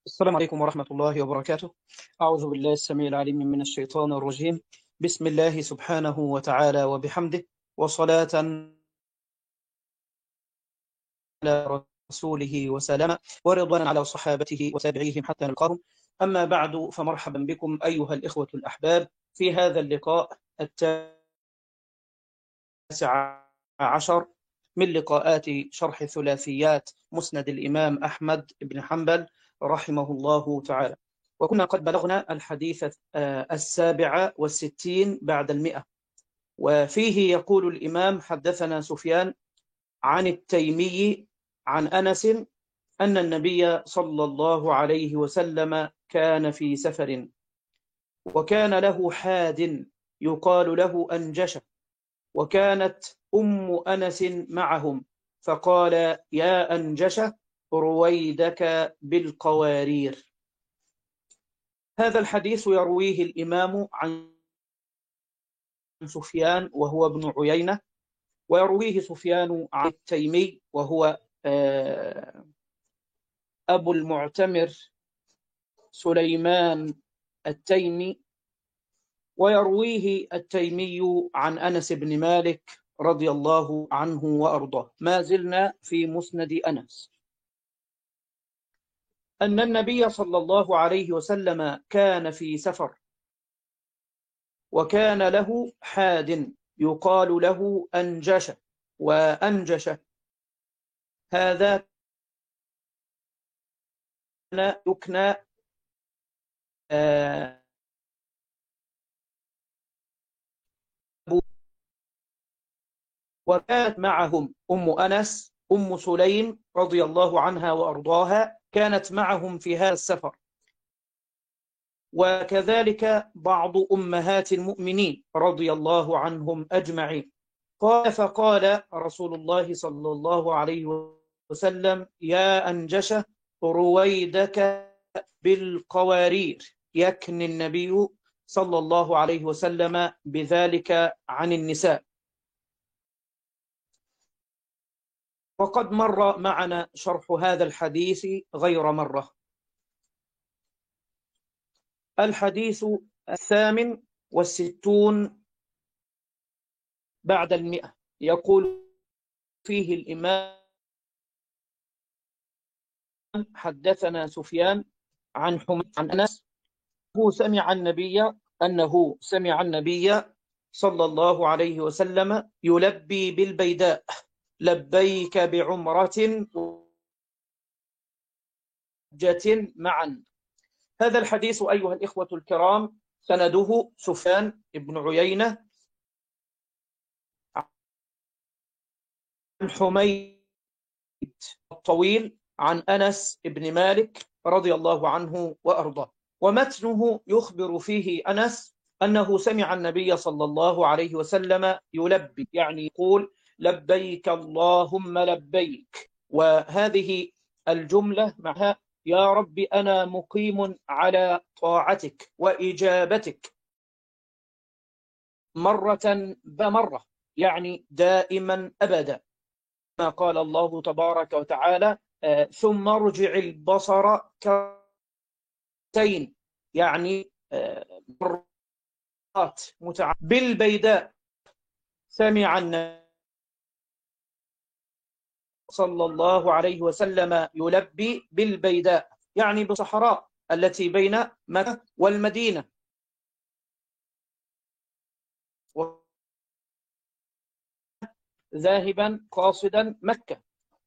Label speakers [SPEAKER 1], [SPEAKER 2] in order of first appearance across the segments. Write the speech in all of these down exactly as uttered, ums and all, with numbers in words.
[SPEAKER 1] السلام عليكم ورحمة الله وبركاته. أعوذ بالله السميع العليم من الشيطان الرجيم. بسم الله سبحانه وتعالى وبحمده، وصلاة على رسوله وسلام، ورضوانا على صحابته وتابعيهم حتى نلقاهم. أما بعد، فمرحبا بكم أيها الإخوة الأحباب في هذا اللقاء التاسع عشر من لقاءات شرح ثلاثيات مسند الإمام أحمد بن حنبل رحمه الله تعالى. وكنا قد بلغنا الحديث السابع والستين بعد المئة، وفيه يقول الإمام: حدثنا سفيان عن التيمي عن أنس أن النبي صلى الله عليه وسلم كان في سفر، وكان له حاد يقال له أنجشة، وكانت أم أنس معهم، فقال: يا أنجشة رويدك بالقوارير. هذا الحديث يرويه الإمام عن سفيان وهو ابن عيينة، ويرويه سفيان عن التيمي وهو أبو المعتمر سليمان التيمي، ويرويه التيمي عن أنس بن مالك رضي الله عنه وأرضاه. ما زلنا في مسند أنس. أن النبي صلى الله عليه وسلم كان في سفر، وكان له حاد يقال له أنجشة، وأنجشة هذا يكنى آه وكانت معهم أم أنس أم سليم رضي الله عنها وأرضاها، كانت معهم في هذا السفر، وكذلك بعض أمهات المؤمنين رضي الله عنهم أجمعين. قال: فقال رسول الله صلى الله عليه وسلم: يا أنجشة رويدك بالقوارير. يكني النبي صلى الله عليه وسلم بذلك عن النساء. وقد مر معنا شرح هذا الحديث غير مرة. الحديث الثامن والستون بعد المئة، يقول فيه الإمام: حدثنا سفيان عن حميد عن أنس هو سمع النبي أنه سمع النبي صلى الله عليه وسلم يلبي بالبيداء: لبيك بعمرة وحجة معا. هذا الحديث أيها الإخوة الكرام سنده سفيان بن عيينة عن حميد الطويل عن أنس بن مالك رضي الله عنه وأرضاه، ومتنه يخبر فيه أنس أنه سمع النبي صلى الله عليه وسلم يلبي، يعني يقول: لبيك اللهم لبيك. وهذه الجملة معها: يا رب أنا مقيم على طاعتك وإجابتك، مرة بمرة، يعني دائما أبدا، ما قال الله تبارك وتعالى: آه ثم ارجع البصر كرتين، يعني آه مرات متعددة. بالبيداء سمع النبي صلى الله عليه وسلم يلبي بالبيداء، يعني بالصحراء التي بين مكة والمدينة، ذاهبا قاصدا مكة.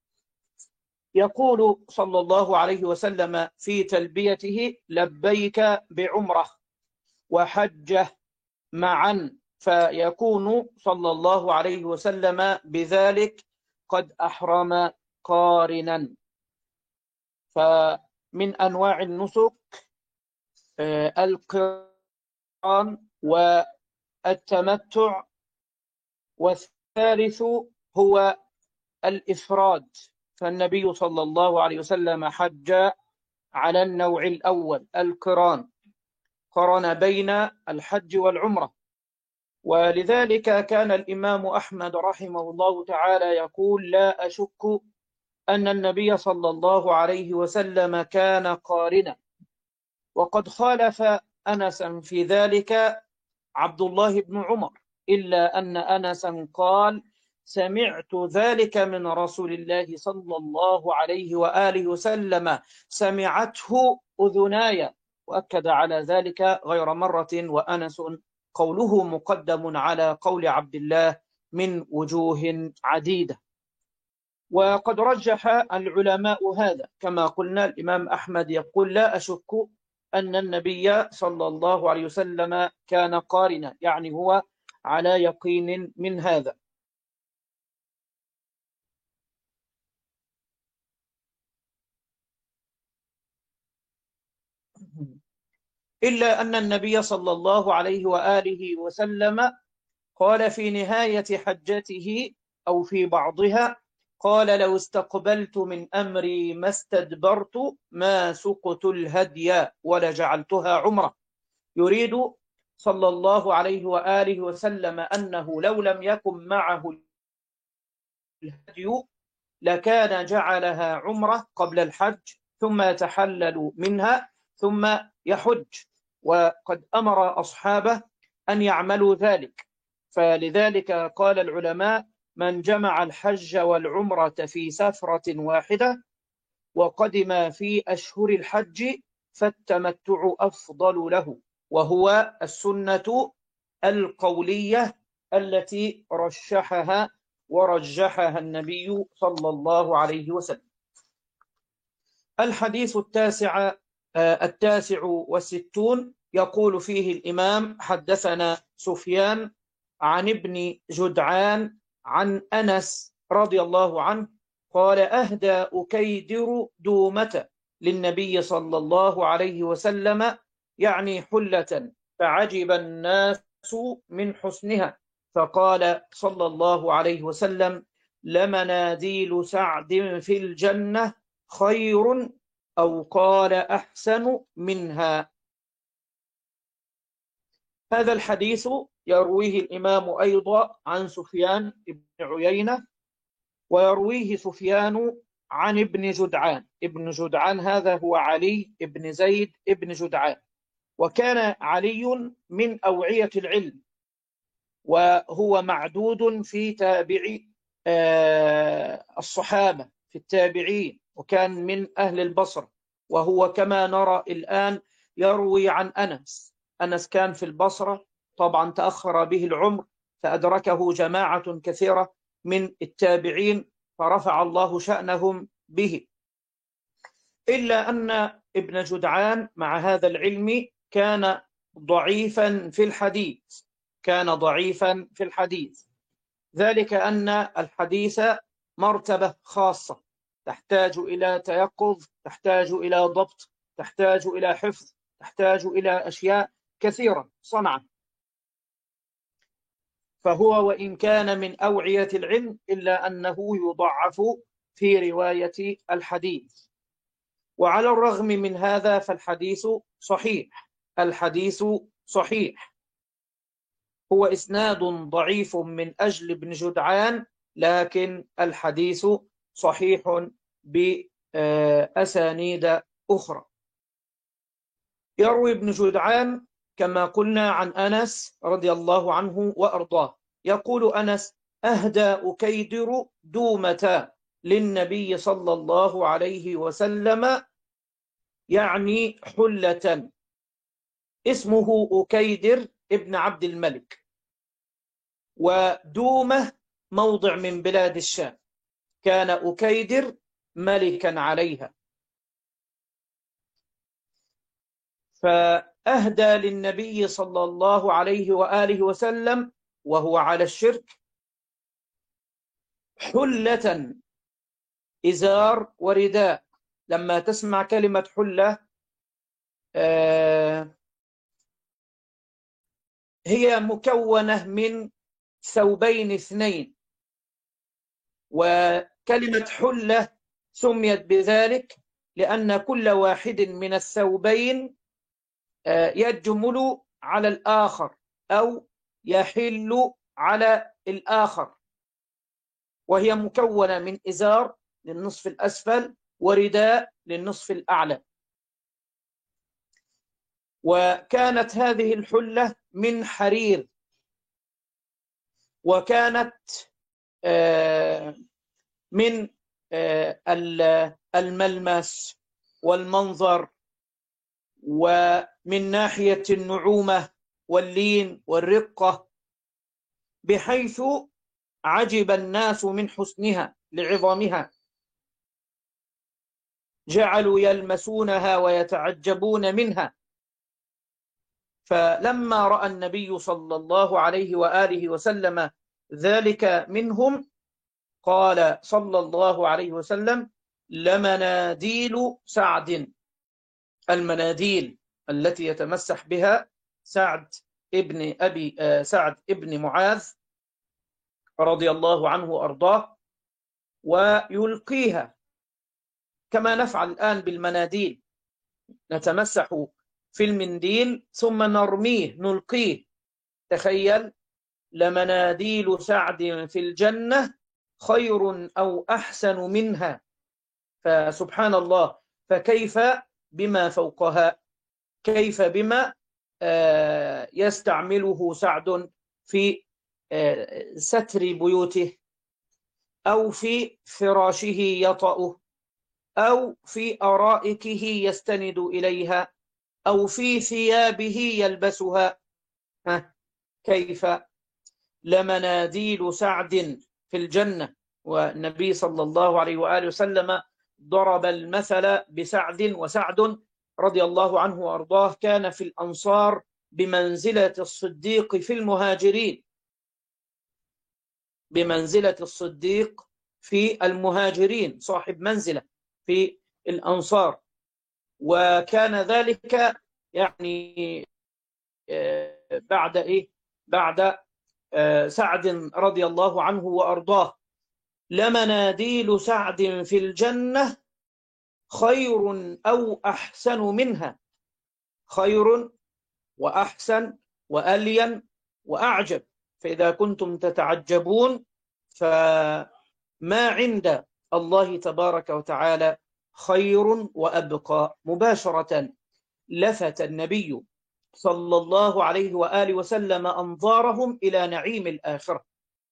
[SPEAKER 1] يقول صلى الله عليه وسلم في تلبيته: لبيك بعمرة وحجة معا، فيكون صلى الله عليه وسلم بذلك قد أحرم قارنا. فمن أنواع النسك القران والتمتع، والثالث هو الإفراد. فالنبي صلى الله عليه وسلم حج على النوع الأول القران، قرن بين الحج والعمرة. ولذلك كان الإمام أحمد رحمه الله تعالى يقول: لا أشك أن النبي صلى الله عليه وسلم كان قارنا، وقد خالف أنسا في ذلك عبد الله بن عمر، إلا أن أنسا قال: سمعت ذلك من رسول الله صلى الله عليه وآله وسلم، سمعته أذناي، وأكد على ذلك غير مرة. وأنس قوله مقدم على قول عبد الله من وجوه عديدة. وقد رجح العلماء هذا، كما قلنا الإمام أحمد يقول: لا أشك أن النبي صلى الله عليه وسلم كان قارنا، يعني هو على يقين من هذا. إلا أن النبي صلى الله عليه وآله وسلم قال في نهاية حجته أو في بعضها، قال: لو استقبلت من أمري ما استدبرت ما سقت الهدي ولجعلتها عمرة. يريد صلى الله عليه وآله وسلم أنه لو لم يكن معه الهدي لكان جعلها عمرة قبل الحج، ثم يتحلل منها ثم يحج، وقد أمر أصحابه أن يعملوا ذلك. فلذلك قال العلماء: من جمع الحج والعمرة في سفرة واحدة وقدم في أشهر الحج فالتمتع أفضل له، وهو السنة القولية التي رشحها ورجحها النبي صلى الله عليه وسلم. الحديث التاسع التاسع والستون يقول فيه الإمام: حدثنا سفيان عن ابن جدعان عن أنس رضي الله عنه قال: أهدى أكيدر دومة للنبي صلى الله عليه وسلم، يعني حلة، فعجب الناس من حسنها، فقال صلى الله عليه وسلم: لمناديل سعد في الجنة خير، أو قال أحسن منها. هذا الحديث يرويه الإمام أيضا عن سفيان بن عيينة، ويرويه سفيان عن ابن جدعان. ابن جدعان هذا هو علي بن زيد ابن جدعان، وكان علي من أوعية العلم، وهو معدود في تابعي الصحابة في التابعين، وكان من أهل البصرة، وهو كما نرى الآن يروي عن أنس. أنس كان في البصرة، طبعا تأخر به العمر فأدركه جماعة كثيرة من التابعين فرفع الله شأنهم به. إلا أن ابن جدعان مع هذا العلم كان ضعيفا في الحديث كان ضعيفا في الحديث ذلك أن الحديث مرتبة خاصة، تحتاج إلى تيقظ، تحتاج إلى ضبط، تحتاج إلى حفظ، تحتاج إلى أشياء كثيرة صنعا. فهو وإن كان من أوعية العلم إلا أنه يضعف في رواية الحديث. وعلى الرغم من هذا فالحديث صحيح الحديث صحيح هو إسناد ضعيف من أجل ابن جدعان، لكن الحديث صحيح بأسانيد أخرى. يروي ابن جدعان كما قلنا عن أنس رضي الله عنه وأرضاه، يقول أنس: أهدى أكيدر دومة للنبي صلى الله عليه وسلم، يعني حلة، اسمه أكيدر ابن عبد الملك، ودومة موضع من بلاد الشام، كان أكيدر ملكا عليها، فأهدى للنبي صلى الله عليه وآله وسلم وهو على الشرك حلة، إزار ورداء. لما تسمع كلمة حلة آه هي مكونة من ثوبين اثنين، وكلمة حلة سميت بذلك لأن كل واحد من الثوبين يجمل على الآخر أو يحل على الآخر، وهي مكونة من إزار للنصف الأسفل ورداء للنصف الأعلى. وكانت هذه الحلة من حرير، وكانت من الملمس والمنظر، ومن ناحية النعومة واللين والرقة، بحيث عجب الناس من حسنها لعظمها، جعلوا يلمسونها ويتعجبون منها. فلما رأى النبي صلى الله عليه وآله وسلم ذلك منهم قال صلى الله عليه وسلم: لمناديل سعد. المناديل التي يتمسح بها سعد ابن أبي سعد ابن معاذ رضي الله عنه وأرضاه، ويلقيها كما نفعل الآن بالمناديل، نتمسح في المنديل ثم نرميه نلقيه. تخيل: لمناديل سعد في الجنة خير أو أحسن منها. فسبحان الله، فكيف بما فوقها؟ كيف بما يستعمله سعد في ستر بيوته، أو في فراشه يطأه، أو في أرائكه يستند إليها، أو في ثيابه يلبسها. ها كيف؟ لمناديل سعد في الجنة. والنبي صلى الله عليه وآله وسلم ضرب المثل بسعد، وسعد رضي الله عنه وأرضاه كان في الأنصار بمنزلة الصديق في المهاجرين، بمنزلة الصديق في المهاجرين، صاحب منزلة في الأنصار. وكان ذلك يعني بعد إيه؟ بعد سعد رضي الله عنه وأرضاه. لمناديل سعد في الجنة خير أو أحسن منها. خير وأحسن وألين وأعجب. فإذا كنتم تتعجبون فما عند الله تبارك وتعالى خير وأبقى. مباشرة لفت النبي صلى الله عليه وآله وسلم أنظارهم إلى نعيم الآخرة.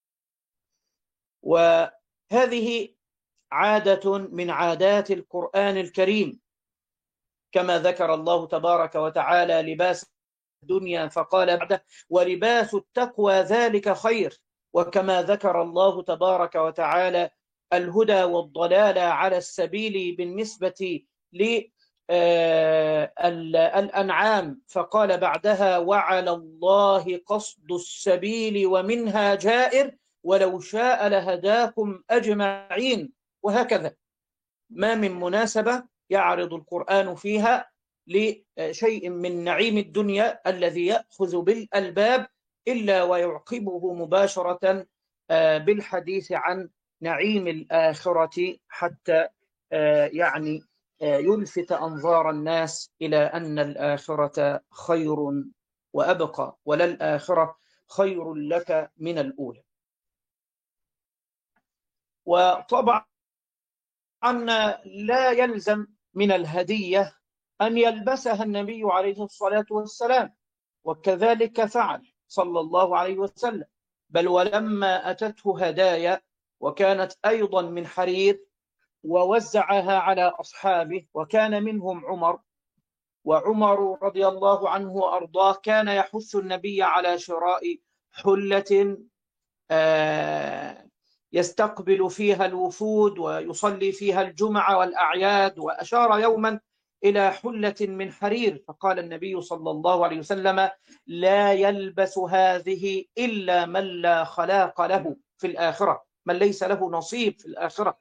[SPEAKER 1] وهذه عادة من عادات القرآن الكريم، كما ذكر الله تبارك وتعالى لباس الدنيا فقال بعده: ولباس التقوى ذلك خير. وكما ذكر الله تبارك وتعالى الهدى والضلال على السبيل بالنسبة للأنعام فقال بعدها: وعلى الله قصد السبيل ومنها جائر ولو شاء لهداكم أجمعين. وهكذا ما من مناسبة يعرض القرآن فيها لشيء من نعيم الدنيا الذي يأخذ بالألباب إلا ويعقبه مباشرة بالحديث عن نعيم الآخرة، حتى يعني يلفت أنظار الناس إلى أن الآخرة خير وأبقى، وللآخرة خير لك من الأولى. وطبعا لا يلزم من الهدية أن يلبسها النبي عليه الصلاة والسلام، وكذلك فعل صلى الله عليه وسلم. بل ولما أتته هدايا وكانت أيضا من حرير ووزعها على أصحابه، وكان منهم عمر، وعمر رضي الله عنه وأرضاه كان يحث النبي على شراء حلة يستقبل فيها الوفود ويصلي فيها الجمعة والأعياد. وأشار يوما إلى حلة من حرير فقال النبي صلى الله عليه وسلم: لا يلبس هذه إلا من لا خلاق له في الآخرة، من ليس له نصيب في الآخرة.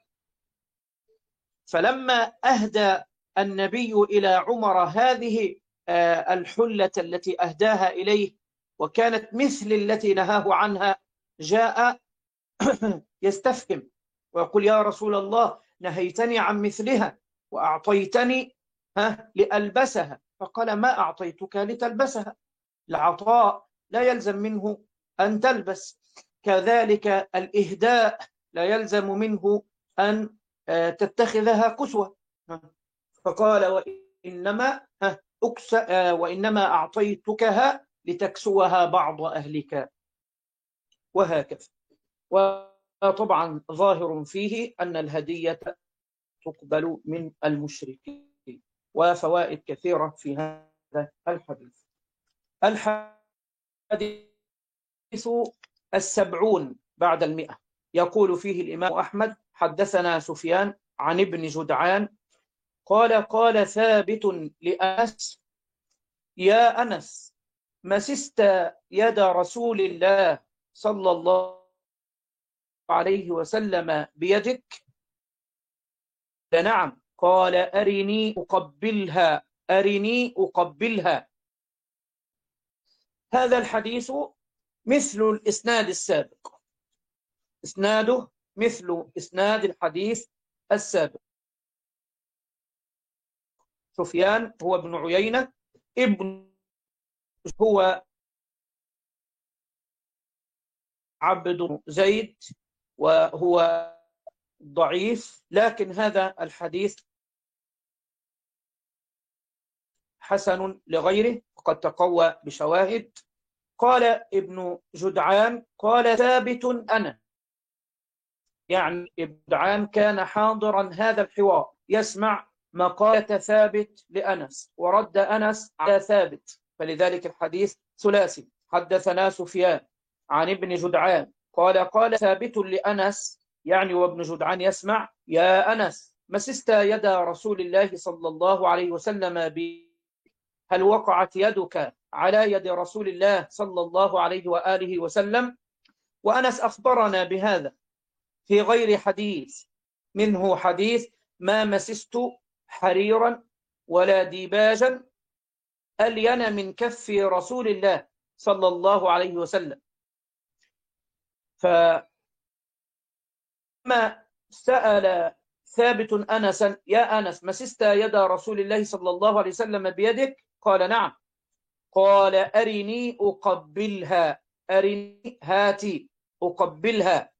[SPEAKER 1] فلما أهدى النبي إلى عمر هذه الحلة التي أهداها إليه وكانت مثل التي نهاه عنها، جاء يستفهم ويقول: يا رسول الله، نهيتني عن مثلها وأعطيتني ها لألبسها. فقال: ما أعطيتك لتلبسها، العطاء لا يلزم منه أن تلبس، كذلك الإهداء لا يلزم منه أن تتخذها كسوة. فقال وإنما أكس وإنما أعطيتكها لتكسوها بعض أهلك، وهكذا. وطبعا ظاهر فيه أن الهدية تقبل من المشركين، وفوائد كثيرة في هذا الحديث. الحديث السبعون بعد المئة، يقول فيه الإمام أحمد: حدثنا سفيان عن ابن جدعان قال قال ثابت لأنس: يا أنس، مسست يد رسول الله صلى الله عليه وسلم بيدك؟ نعم. قال أرني أقبلها، أرني أقبلها. هذا الحديث مثل الإسناد السابق، إسناده مثل إسناد الحديث السابق. سفيان هو ابن عيينة، ابن هو عبد زيد، وهو ضعيف، لكن هذا الحديث حسن لغيره وقد تقوى بشواهد. قال ابن جدعان قال ثابت أنا، يعني ابن جدعان كان حاضرا هذا الحوار، يسمع مقالة ثابت لأنس ورد أنس على ثابت، فلذلك الحديث ثلاثي. حدثنا سفيان عن ابن جدعان قال قال ثابت لأنس، يعني وابن جدعان يسمع: يا أنس، مسست يد رسول الله صلى الله عليه وسلم بي، هل وقعت يدك على يد رسول الله صلى الله عليه وآله وسلم؟ وأنس أخبرنا بهذا في غير حديث، منه حديث: ما مسست حريرا ولا ديباجا ألين من كف رسول الله صلى الله عليه وسلم. فما سأل ثابت أنسا: يا أنس، مسست يد رسول الله صلى الله عليه وسلم بيدك؟ قال نعم. قال أرني أقبلها، أرني هاتي أقبلها.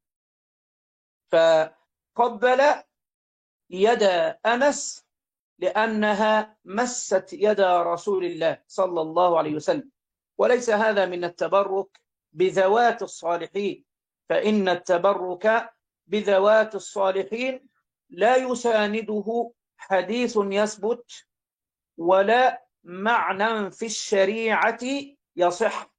[SPEAKER 1] فقبل يد أنس لأنها مست يد رسول الله صلى الله عليه وسلم. وليس هذا من التبرك بذوات الصالحين، فإن التبرك بذوات الصالحين لا يسانده حديث يثبت ولا معنى في الشريعة يصح.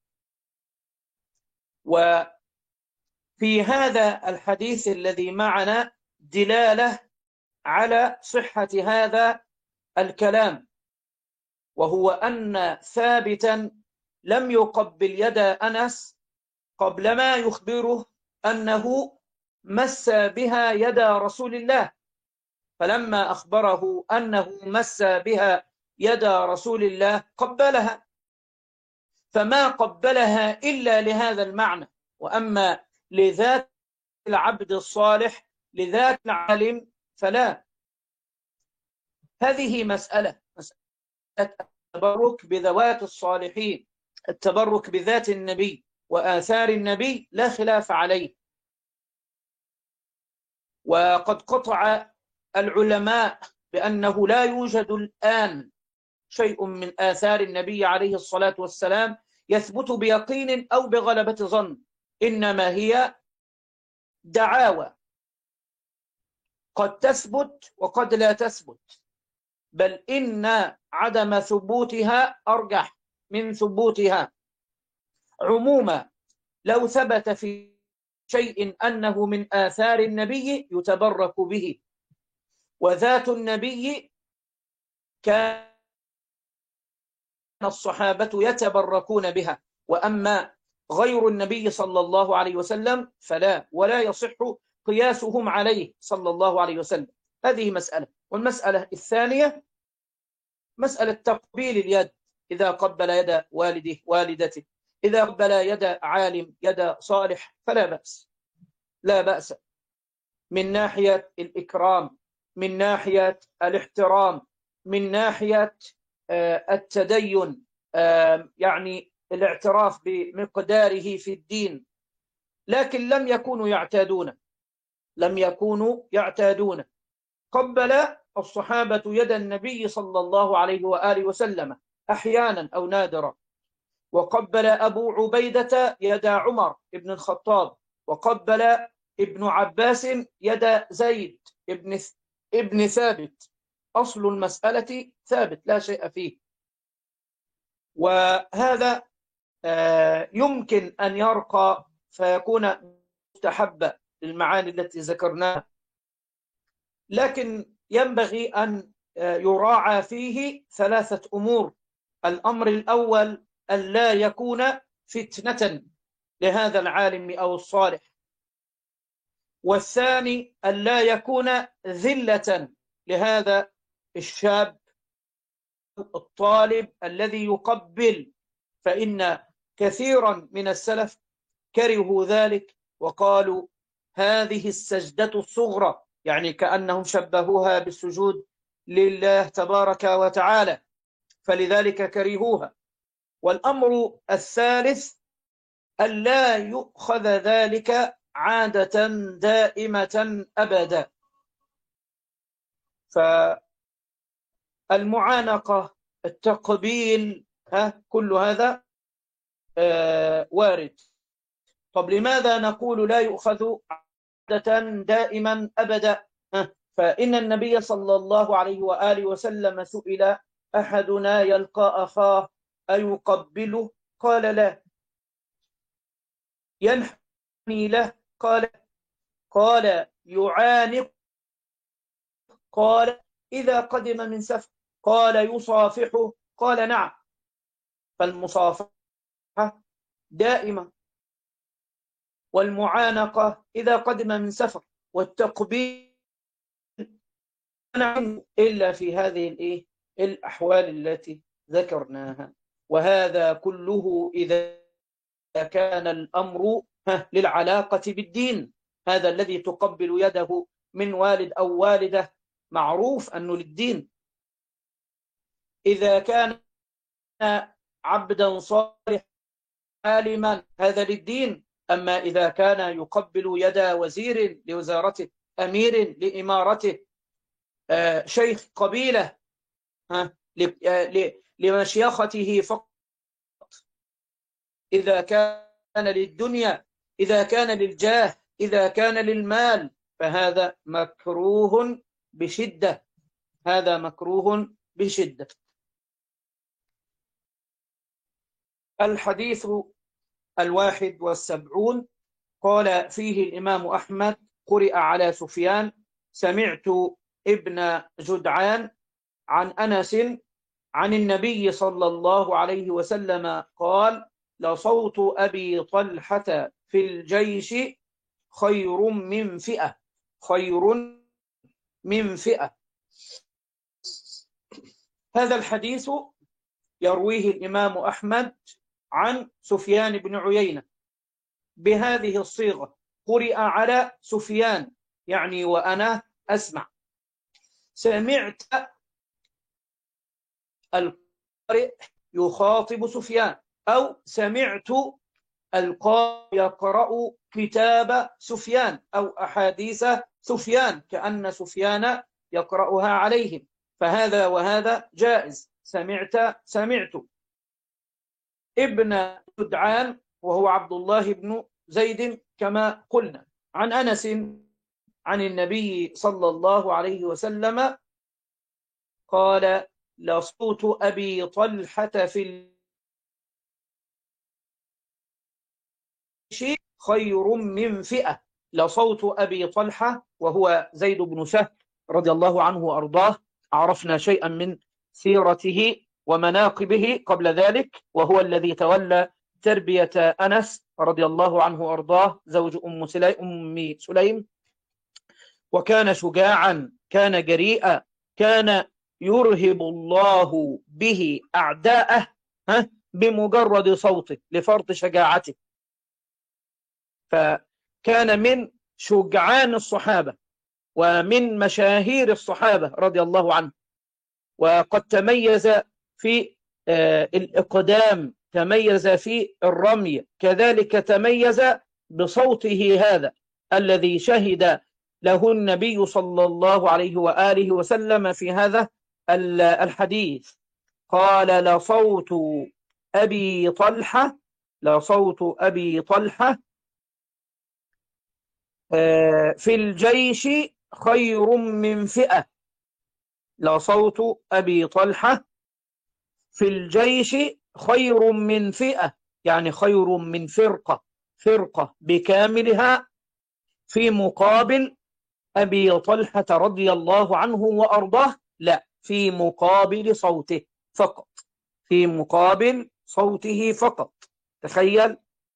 [SPEAKER 1] وفي هذا الحديث الذي معنا دلالة على صحة هذا الكلام، وهو أن ثابتا لم يقبل يد أنس قبل ما يخبره أنه مس بها يد رسول الله، فلما أخبره أنه مس بها يد رسول الله قبلها، فما قبلها إلا لهذا المعنى. وأما لذات العبد الصالح، لذات العالم، فلا. هذه مسألة مسألة التبرك بذوات الصالحين، التبرك بذات النبي وآثار النبي لا خلاف عليه. وقد قطع العلماء بأنه لا يوجد الآن شيء من آثار النبي عليه الصلاة والسلام يثبت بيقين أو بغلبة ظن، إنما هي دعاوى قد تثبت وقد لا تثبت، بل إن عدم ثبوتها أرجح من ثبوتها. عموما لو ثبت في شيء أنه من آثار النبي يتبرك به، وذات النبي كان الصحابة يتبركون بها، وأما غير النبي صلى الله عليه وسلم فلا، ولا يصح قياسهم عليه صلى الله عليه وسلم. هذه مسألة. والمسألة الثانية مسألة تقبيل اليد، إذا قبل يد والده والدته، إذا قبل يد عالم يد صالح فلا بأس، لا بأس من ناحية الإكرام، من ناحية الاحترام، من ناحية التدين، يعني الاعتراف بمقداره في الدين. لكن لم يكونوا يعتادون لم يكونوا يعتادون قبل الصحابة يد النبي صلى الله عليه وآله وسلم أحيانا أو نادرا، وقبل أبو عبيدة يد عمر بن الخطاب، وقبل ابن عباس يد زيد ابن ابن ثابت. أصل المسألة ثابت لا شيء فيه، وهذا يمكن أن يرقى فيكون مستحبا للمعاني التي ذكرناها، لكن ينبغي أن يراعى فيه ثلاثة أمور. الأمر الأول أن لا يكون فتنة لهذا العالم أو الصالح، والثاني أن لا يكون ذلة لهذا الشاب الطالب الذي يقبل، فإن كثيرا من السلف كرهوا ذلك وقالوا هذه السجدة الصغرى، يعني كأنهم شبهوها بالسجود لله تبارك وتعالى، فلذلك كرهوها. والأمر الثالث أن لا يؤخذ ذلك عادة دائمة أبدا، فالمعانقة التقبيل ها كل هذا آه وارد. طب لماذا نقول لا يؤخذ عادة دائما أبدا؟ ها فإن النبي صلى الله عليه وآله وسلم سئل أحدنا يلقى أخاه أيقبله؟ قال لا. ينحني له؟ قال قال يعانق؟ قال إذا قدم من سفر؟ قال يصافحه؟ قال نعم. فالمصافحة دائمة، والمعانقة إذا قدم من سفر، والتقبيل إلا في هذه الإيه الأحوال التي ذكرناها. وهذا كله إذا كان الأمر للعلاقة بالدين. هذا الذي تقبل يده من والد أو والدة معروف أنه للدين. إذا كان عبدا صالح عالما هذا للدين. أما إذا كان يقبل يد وزير لوزارته، أمير لإمارته، آه شيخ قبيلة ها لمشيخته فقط، إذا كان للدنيا، إذا كان للجاه، إذا كان للمال، فهذا مكروه بشدة. هذا مكروه بشدة. الحديث الواحد والسبعون قال فيه الإمام أحمد: قرئ على سفيان سمعت ابن جدعان عن أنس عن النبي صلى الله عليه وسلم قال: لصوت أبي طلحة في الجيش خير من فئة خير من فئة. هذا الحديث يرويه الإمام أحمد عن سفيان بن عيينة بهذه الصيغة: قرئ على سفيان، يعني وأنا أسمع. سمعت القارئ يخاطب سفيان، أو سمعت القارئ يقرأ كتاب سفيان أو أحاديث سفيان كأن سفيان يقرأها عليهم، فهذا وهذا جائز. سمعت سمعت. ابن جدعان وهو عبد الله بن زيد كما قلنا، عن أنس عن النبي صلى الله عليه وسلم قال: لصوت أبي طلحة في الجيش خير من فئة. لصوت أبي طلحة وهو زيد بن سهل رضي الله عنه وأرضاه. عرفنا شيئا من سيرته ومناقبه قبل ذلك، وهو الذي تولى تربية أنس رضي الله عنه وأرضاه زوج أم سليم, أم سليم وكان شجاعا، كان جريئا، كان يرهب الله به أعداءه بمجرد صوته لفرط شجاعته. فكان من شجعان الصحابة ومن مشاهير الصحابة رضي الله عنه، وقد تميز في الإقدام، تميز في الرمي، كذلك تميز بصوته هذا الذي شهد له النبي صلى الله عليه وآله وسلم في هذا الحديث؟ قال: لصوت أبي طلحة لصوت أبي طلحة في الجيش خير من فئة لصوت أبي طلحة في الجيش خير من فئة، يعني خير من فرقة فرقة بكاملها في مقابل أبي طلحة رضي الله عنه وأرضاه، لا، في مقابل صوته فقط، في مقابل صوته فقط. تخيل،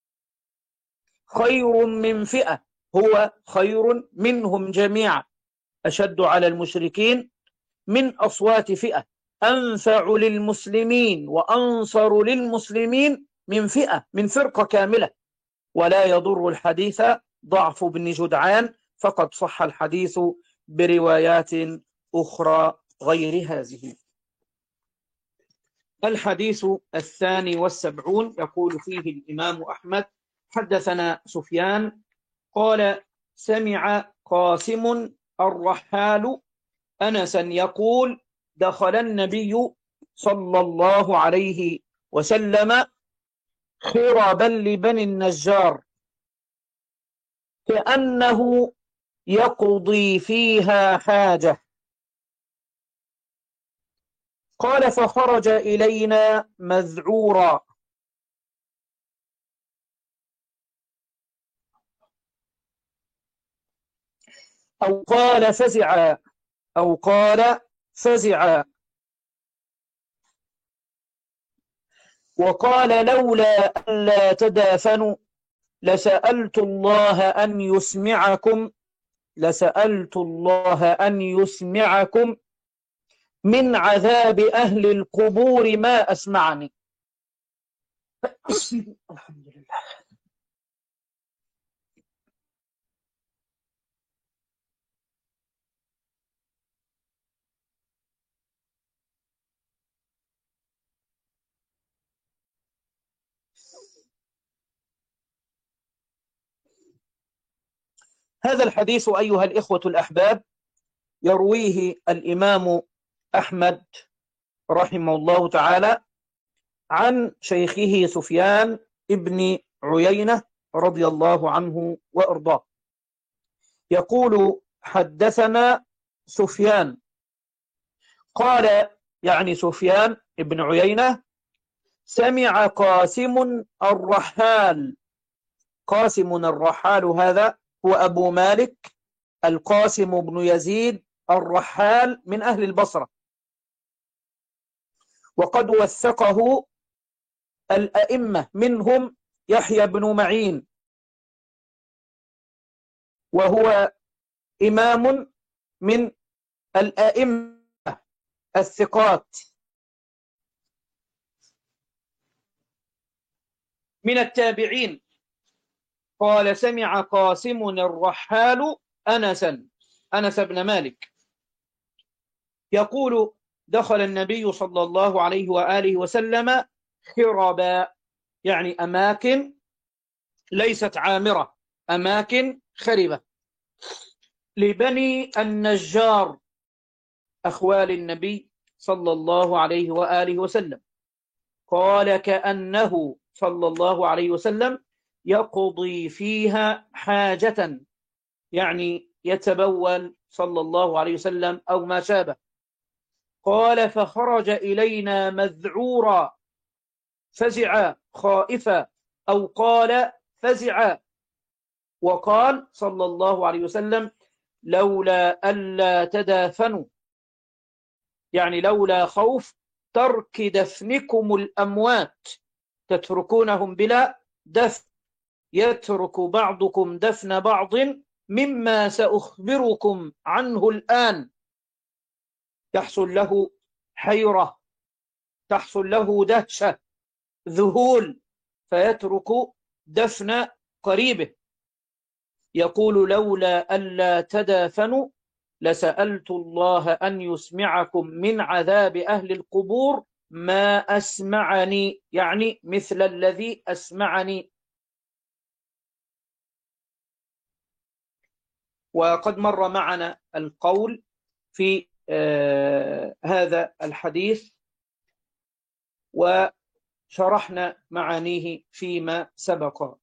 [SPEAKER 1] خير من فئة، هو خير منهم جميعا، أشد على المشركين من أصوات فئة، أنفع للمسلمين وأنصر للمسلمين من فئة، من فرقة كاملة. ولا يضر الحديث ضعف بن جدعان، فقد صح الحديث بروايات أخرى غير هذه. الحديث الثاني والسبعون، يقول فيه الإمام أحمد: حدثنا سفيان قال: سمع قاسم الرحال أنسا يقول: دخل النبي صلى الله عليه وسلم خربا لبني النجار كأنه يقضي فيها حاجة. قال: فخرج إلينا مذعورا. أو قال فزعا أو قال فزعا وقال: لولا ألا تدافنوا لسألت الله أن يسمعكم لسألت الله أن يسمعكم من عذاب أهل القبور ما أسمعني. الحمد لله. هذا الحديث أيها الإخوة الأحباب يرويه الإمام أحمد رحمه الله تعالى عن شيخه سفيان ابن عيينة رضي الله عنه وأرضاه. يقول: حدثنا سفيان، قال يعني سفيان ابن عيينة: سمع قاسم الرحال. قاسم الرحال هذا هو أبو مالك القاسم بن يزيد الرحال من أهل البصرة، وقد وثقه الأئمة، منهم يحيى بن معين، وهو إمام من الأئمة الثقات من التابعين. قال: سمع قاسم الرحال أنسا أنس بن مالك يقول: دخل النبي صلى الله عليه وآله وسلم خربا، يعني أماكن ليست عامرة، أماكن خربة، لبني النجار أخوال النبي صلى الله عليه وآله وسلم. قال: كأنه صلى الله عليه وسلم يقضي فيها حاجة، يعني يتبول صلى الله عليه وسلم أو ما شابه. قال: فخرج إلينا مذعورا، فزعا خائفا، أو قال فزعا، وقال صلى الله عليه وسلم: لولا ألا تدافنوا، يعني لولا خوف ترك دفنكم الأموات، تتركونهم بلا دفن، يترك بعضكم دفن بعض مما سأخبركم عنه الآن. تحصل له حيرة، تحصل له دهشة، ذهول، فيترك دفن قريبه. يقول: لولا ألا تدافنوا لسألت الله أن يسمعكم من عذاب أهل القبور ما أسمعني، يعني مثل الذي أسمعني. وقد مر معنا القول في آه هذا الحديث وشرحنا معانيه فيما سبق.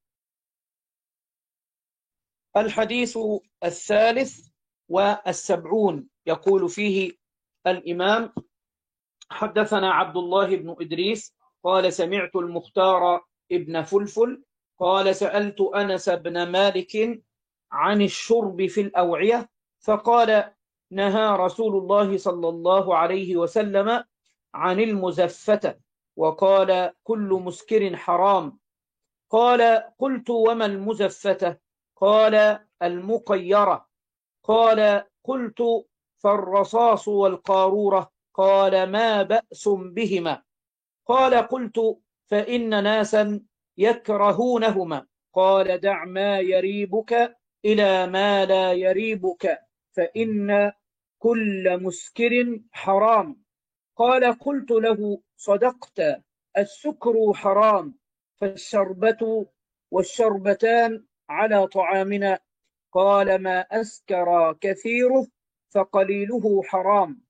[SPEAKER 1] الحديث الثالث والسبعون يقول فيه الإمام: حدثنا عبد الله بن إدريس قال سمعت المختار ابن فلفل قال سألت أنس بن مالك عن الشرب في الأوعية فقال نهى رسول الله صلى الله عليه وسلم عن المزفتة وقال كل مسكر حرام. قال قلت وما المزفتة؟ قال المقيرة. قال قلت فالرصاص والقارورة؟ قال ما بأس بهما؟ قال قلت فإن ناسا يكرهونهما. قال دع ما يريبك إلى ما لا يريبك فإن كل مسكر حرام. قال قلت له صدقت، السكر حرام، فالشربة والشربتان على طعامنا. قال ما أسكر كثيره فقليله حرام.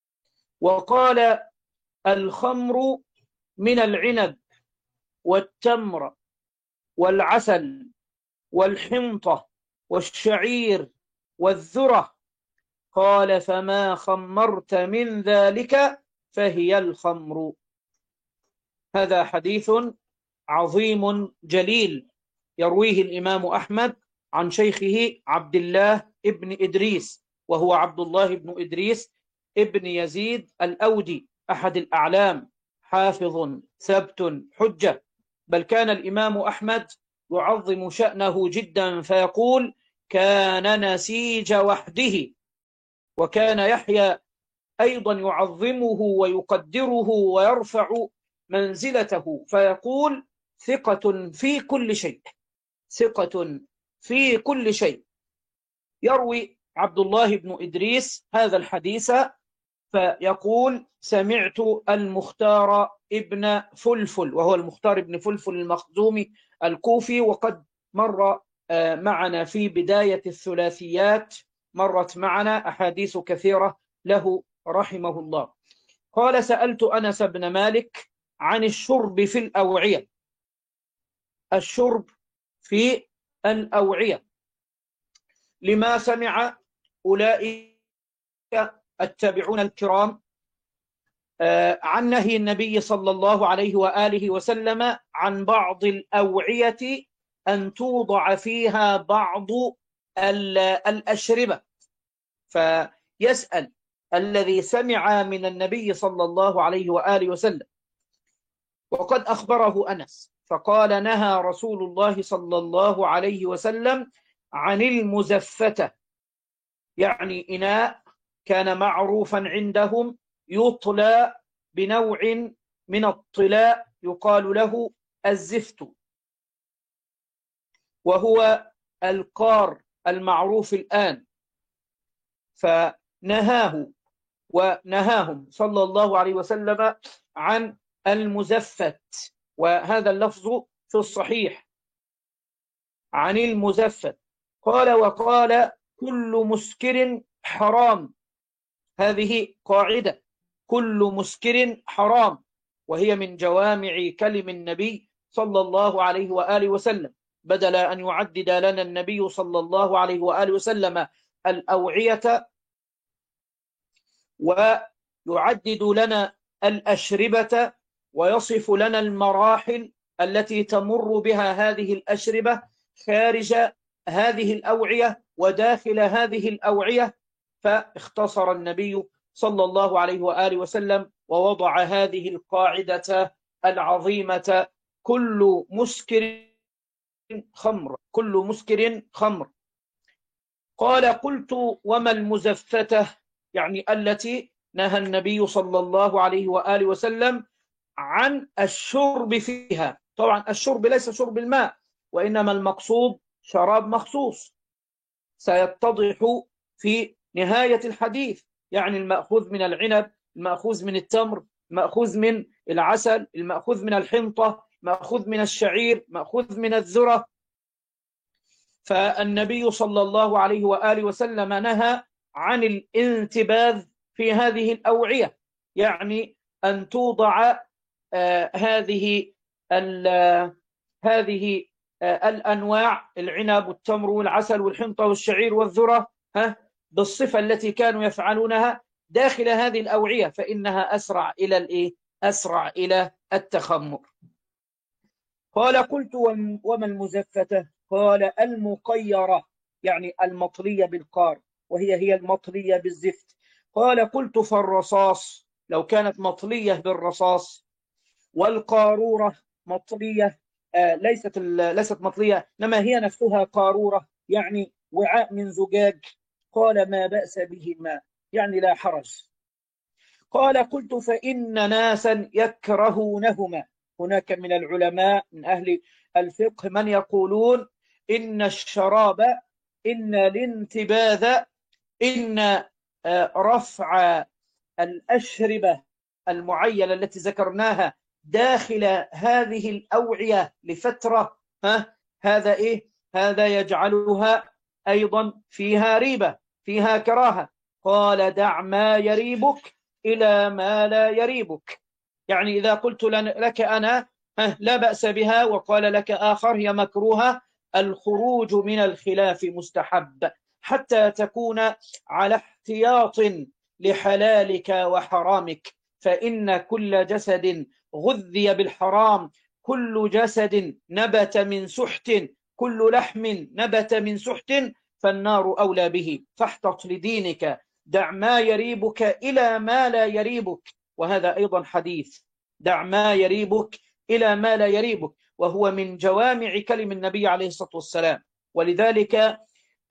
[SPEAKER 1] وقال الخمر من العنب والتمر والعسل والحنطة والشعير والذرة. قال فما خمرت من ذلك فهي الخمر. هذا حديث عظيم جليل يرويه الإمام أحمد عن شيخه عبد الله ابن إدريس، وهو عبد الله بن إدريس ابن يزيد الأودي أحد الأعلام، حافظ ثبت حجة، بل كان الإمام أحمد يعظم شأنه جدا فيقول كان نسيج وحده. وكان يحيى أيضا يعظمه ويقدره ويرفع منزلته فيقول ثقة في كل شيء، ثقة في كل شيء. يروي عبد الله بن إدريس هذا الحديث فيقول سمعت المختار ابن فلفل، وهو المختار ابن فلفل المخزومي الكوفي، وقد مر معنا في بداية الثلاثيات، مرت معنا أحاديث كثيرة له رحمه الله. قال سألت أنس بن مالك عن الشرب في الأوعية. الشرب في الأوعية لما سمع أولئك التابعون الكرام عن نهي النبي صلى الله عليه وآله وسلم عن بعض الأوعية أن توضع فيها بعض الأشربة، فيسأل الذي سمع من النبي صلى الله عليه وآله وسلم وقد أخبره أنس فقال نهى رسول الله صلى الله عليه وسلم عن المزفتة، يعني إناء كان معروفا عندهم يطلى بنوع من الطلاء يقال له الزفت، وهو القار المعروف الآن. فنهاه ونهاهم صلى الله عليه وسلم عن المزفت، وهذا اللفظ في الصحيح عن المزفت. قال وقال كل مسكر حرام. هذه قاعدة، كل مسكر حرام، وهي من جوامع كلم النبي صلى الله عليه وآله وسلم، بدل أن يعدد لنا النبي صلى الله عليه وآله وسلم الأوعية ويعدد لنا الأشربة ويصف لنا المراحل التي تمر بها هذه الأشربة خارج هذه الأوعية وداخل هذه الأوعية، فاختصر النبي صلى الله عليه وآله وسلم ووضع هذه القاعدة العظيمة كل مسكر خمر، كل مسكر خمر. قال قلت وما المزفتة؟ يعني التي نهى النبي صلى الله عليه وآله وسلم عن الشرب فيها. طبعا الشرب ليس شرب الماء، وإنما المقصود شراب مخصوص سيتضح في نهاية الحديث، يعني المأخوذ من العنب، المأخوذ من التمر، المأخوذ من العسل، المأخوذ من الحنطة، مأخوذ من الشعير، مأخوذ من الذرة. فالنبي صلى الله عليه وآله وسلم نهى عن الانتباذ في هذه الأوعية، يعني أن توضع آه هذه هذه آه الأنواع، العنب والتمر والعسل والحنطة والشعير والذرة، ها بالصفة التي كانوا يفعلونها داخل هذه الأوعية، فإنها أسرع إلى الإيه؟ أسرع إلى التخمر. قال قلت وما المزفتة؟ قال المقيرة، يعني المطلية بالقار، وهي هي المطلية بالزفت. قال قلت فالرصاص لو كانت مطلية بالرصاص، والقارورة مطلية آه ليست ليست مطلية، إنما هي نفسها قارورة، يعني وعاء من زجاج. قال ما بأس بهما، يعني لا حرج. قال قلت فإن ناسا يكرهونهما. هناك من العلماء من أهل الفقه من يقولون إن الشراب، إن الانتباذ، إن رفع الأشربة المعينة التي ذكرناها داخل هذه الأوعية لفترة، ها هذا إيه؟ هذا يجعلها أيضا فيها ريبة، فيها كراهة. قال دع ما يريبك إلى ما لا يريبك، يعني إذا قلت لك أنا لا بأس بها وقال لك آخر هي مكروهة، الخروج من الخلاف مستحب حتى تكون على احتياط لحلالك وحرامك، فإن كل جسد غذي بالحرام، كل جسد نبت من سحت، كل لحم نبت من سحت، فالنار أولى به، فاحتط لدينك، دع ما يريبك إلى ما لا يريبك. وهذا أيضا حديث، دع ما يريبك إلى ما لا يريبك، وهو من جوامع كلم النبي عليه الصلاة والسلام، ولذلك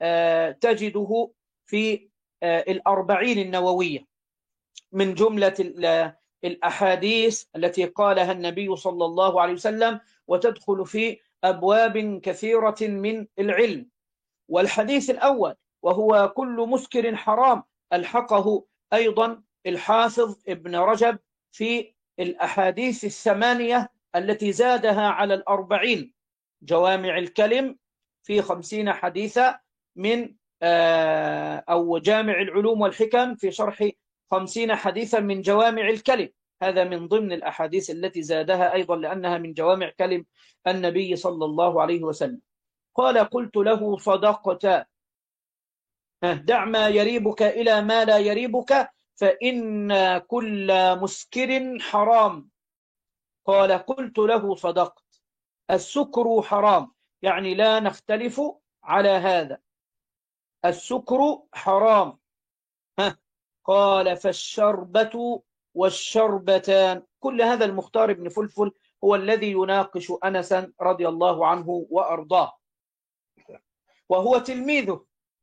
[SPEAKER 1] تجده في الأربعين النووية من جملة الأحاديث التي قالها النبي صلى الله عليه وسلم، وتدخل في أبواب كثيرة من العلم. والحديث الأول وهو كل مسكر حرام ألحقه أيضا الحافظ ابن رجب في الأحاديث الثمانية التي زادها على الأربعين، جوامع الكلم في خمسين حديثا من أو جامع العلوم والحكم في شرح خمسين حديثا من جوامع الكلم. هذا من ضمن الأحاديث التي زادها أيضا لأنها من جوامع كلم النبي صلى الله عليه وسلم. قال قلت له صدقت، دع ما يريبك إلى ما لا يريبك، فإن كل مسكر حرام. قال قلت له صدقت، السكر حرام، يعني لا نختلف على هذا، السكر حرام. ها قال فالشربة والشربتان. كل هذا المختار بن فلفل هو الذي يناقش أنسا رضي الله عنه وأرضاه، وهو تلميذه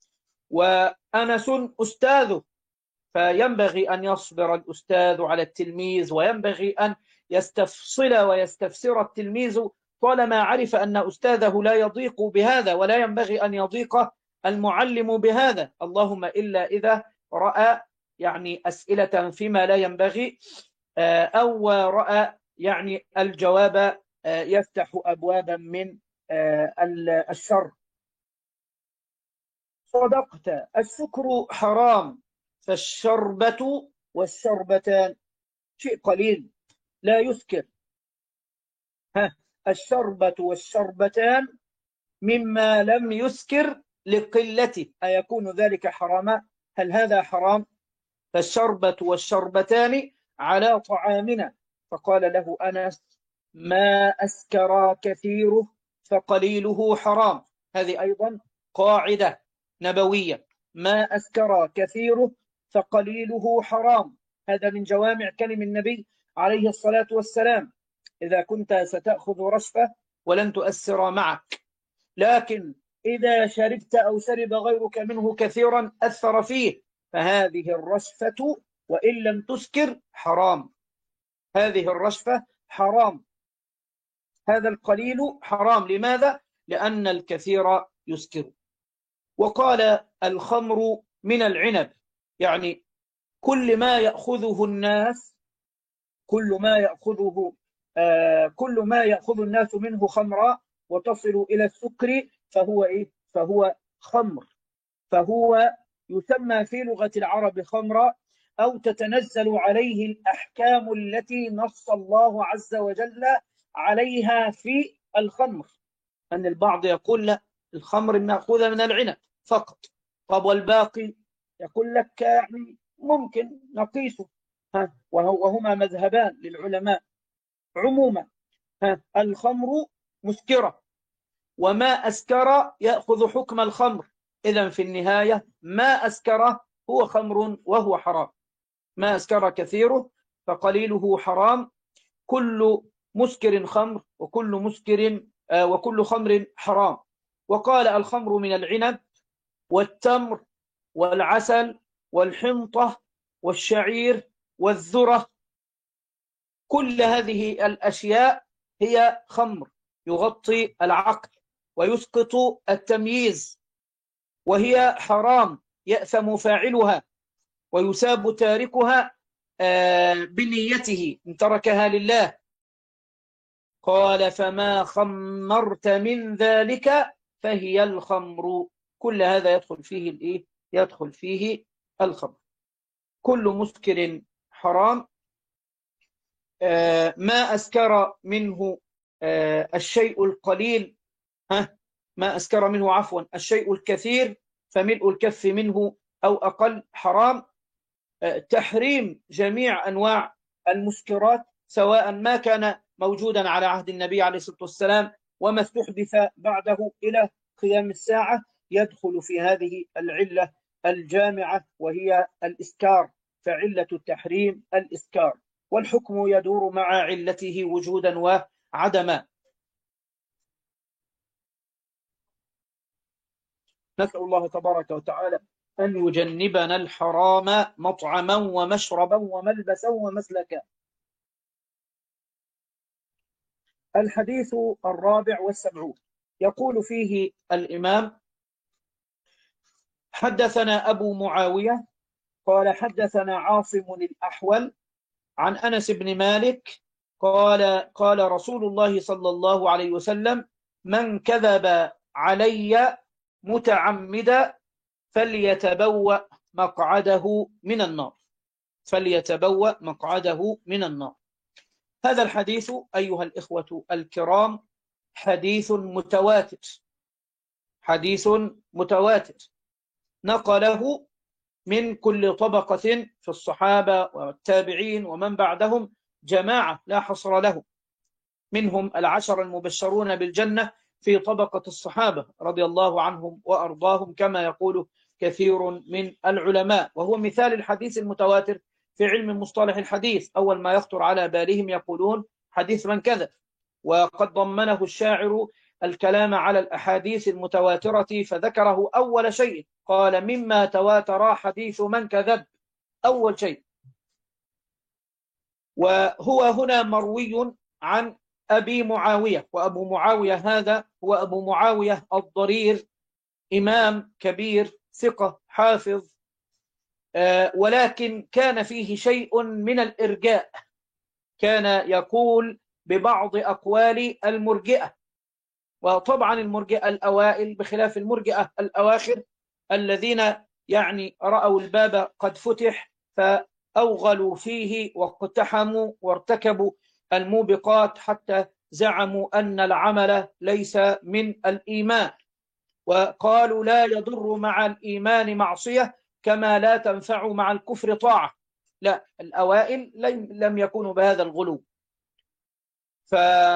[SPEAKER 1] وأنس أستاذه، فينبغي أن يصبر الأستاذ على التلميذ، وينبغي أن يستفصل ويستفسر التلميذ طالما عرف أن أستاذه لا يضيق بهذا، ولا ينبغي أن يضيق المعلم بهذا، اللهم إلا إذا رأى يعني أسئلة فيما لا ينبغي، أو رأى يعني الجواب يفتح أبوابا من الشر. صدقت، السكر حرام، فالشربة والشربتان شيء قليل لا يسكر. ها الشربة والشربتان مما لم يسكر لقلته، أيكون ذلك حراما؟ هل هذا حرام؟ فالشربة والشربتان على طعامنا. فقال له أنس ما أسكر كثيره فقليله حرام. هذه أيضا قاعدة نبوية، ما أسكر كثيره فقليله حرام. هذا من جوامع كلم النبي عليه الصلاة والسلام. إذا كنت ستأخذ رشفة ولن تؤثر معك، لكن إذا شربت أو شرب غيرك منه كثيرا أثر فيه، فهذه الرشفة وإن لم تسكر حرام، هذه الرشفة حرام، هذا القليل حرام. لماذا؟ لأن الكثير يسكر. وقال الخمر من العنب، يعني كل ما يأخذه الناس، كل ما يأخذه آه كل ما يأخذ الناس منه خمرا وتصل إلى السكر فهو إيه؟ فهو خمر، فهو يسمى في لغة العرب خمرا، أو تتنزل عليه الأحكام التي نص الله عز وجل عليها في الخمر. أن البعض يقول لا، الخمر مأخوذة من العنب فقط، طب والباقي؟ يقول لك يعني ممكن نقيسه، ها وهما مذهبان للعلماء عموما. ها الخمر مسكرة، وما أسكر يأخذ حكم الخمر، إذن في النهاية ما أسكر هو خمر وهو حرام. ما أسكر كثيره فقليله حرام. كل مسكر خمر، وكل مسكر آه وكل خمر حرام. وقال الخمر من العنب والتمر والعسل والحنطة والشعير والذرة، كل هذه الأشياء هي خمر، يغطي العقل ويسقط التمييز، وهي حرام يأثم فاعلها ويساب تاركها بنيته إن تركها لله. قال فما خمرت من ذلك فهي الخمر. كل هذا يدخل فيه الإيه؟ يدخل فيه الخمر. كل مسكر حرام. ما أسكر منه الشيء القليل، ها ما أسكر منه عفوا الشيء الكثير فملء الكف منه أو أقل حرام. تحريم جميع أنواع المسكرات سواء ما كان موجودا على عهد النبي عليه الصلاة والسلام وما استحدث بعده إلى قيام الساعة يدخل في هذه العلة الجامعة وهي الإسكار، فعلة التحريم الإسكار، والحكم يدور مع علته وجودا وعدما. نسأل الله تبارك وتعالى أن يجنبنا الحرام مطعما ومشربا وملبسا ومسلكا. الحديث الرابع والسبعون يقول فيه الإمام: حدثنا أبو معاوية قال حدثنا عاصم الأحول عن أنس بن مالك قال قال رسول الله صلى الله عليه وسلم: من كذب علي متعمدا فليتبوأ مقعده من النار فليتبوأ مقعده من النار. هذا الحديث أيها الإخوة الكرام حديث متواتر، حديث متواتر نقله من كل طبقة في الصحابة والتابعين ومن بعدهم جماعة لا حصر لهم، منهم العشر المبشرون بالجنة في طبقة الصحابة رضي الله عنهم وأرضاهم كما يقول كثير من العلماء، وهو مثال الحديث المتواتر في علم مصطلح الحديث. أول ما يخطر على بالهم يقولون حديث من كذب، وقد ضمنه الشاعر الكلام على الأحاديث المتواترة فذكره أول شيء، قال: مما تواتر حديث من كذب، أول شيء. وهو هنا مروي عن أبي معاوية، وأبو معاوية هذا هو أبو معاوية الضرير، إمام كبير ثقة حافظ، ولكن كان فيه شيء من الإرجاء، كان يقول ببعض أقوال المرجئة. وطبعا المرجئة الأوائل بخلاف المرجئة الأواخر الذين يعني رأوا الباب قد فتح فأوغلوا فيه واقتحموا وارتكبوا الموبقات حتى زعموا أن العمل ليس من الإيمان، وقالوا لا يضر مع الإيمان معصية كما لا تنفع مع الكفر طاعة. لا، الأوائل لم يكونوا بهذا الغلو. ف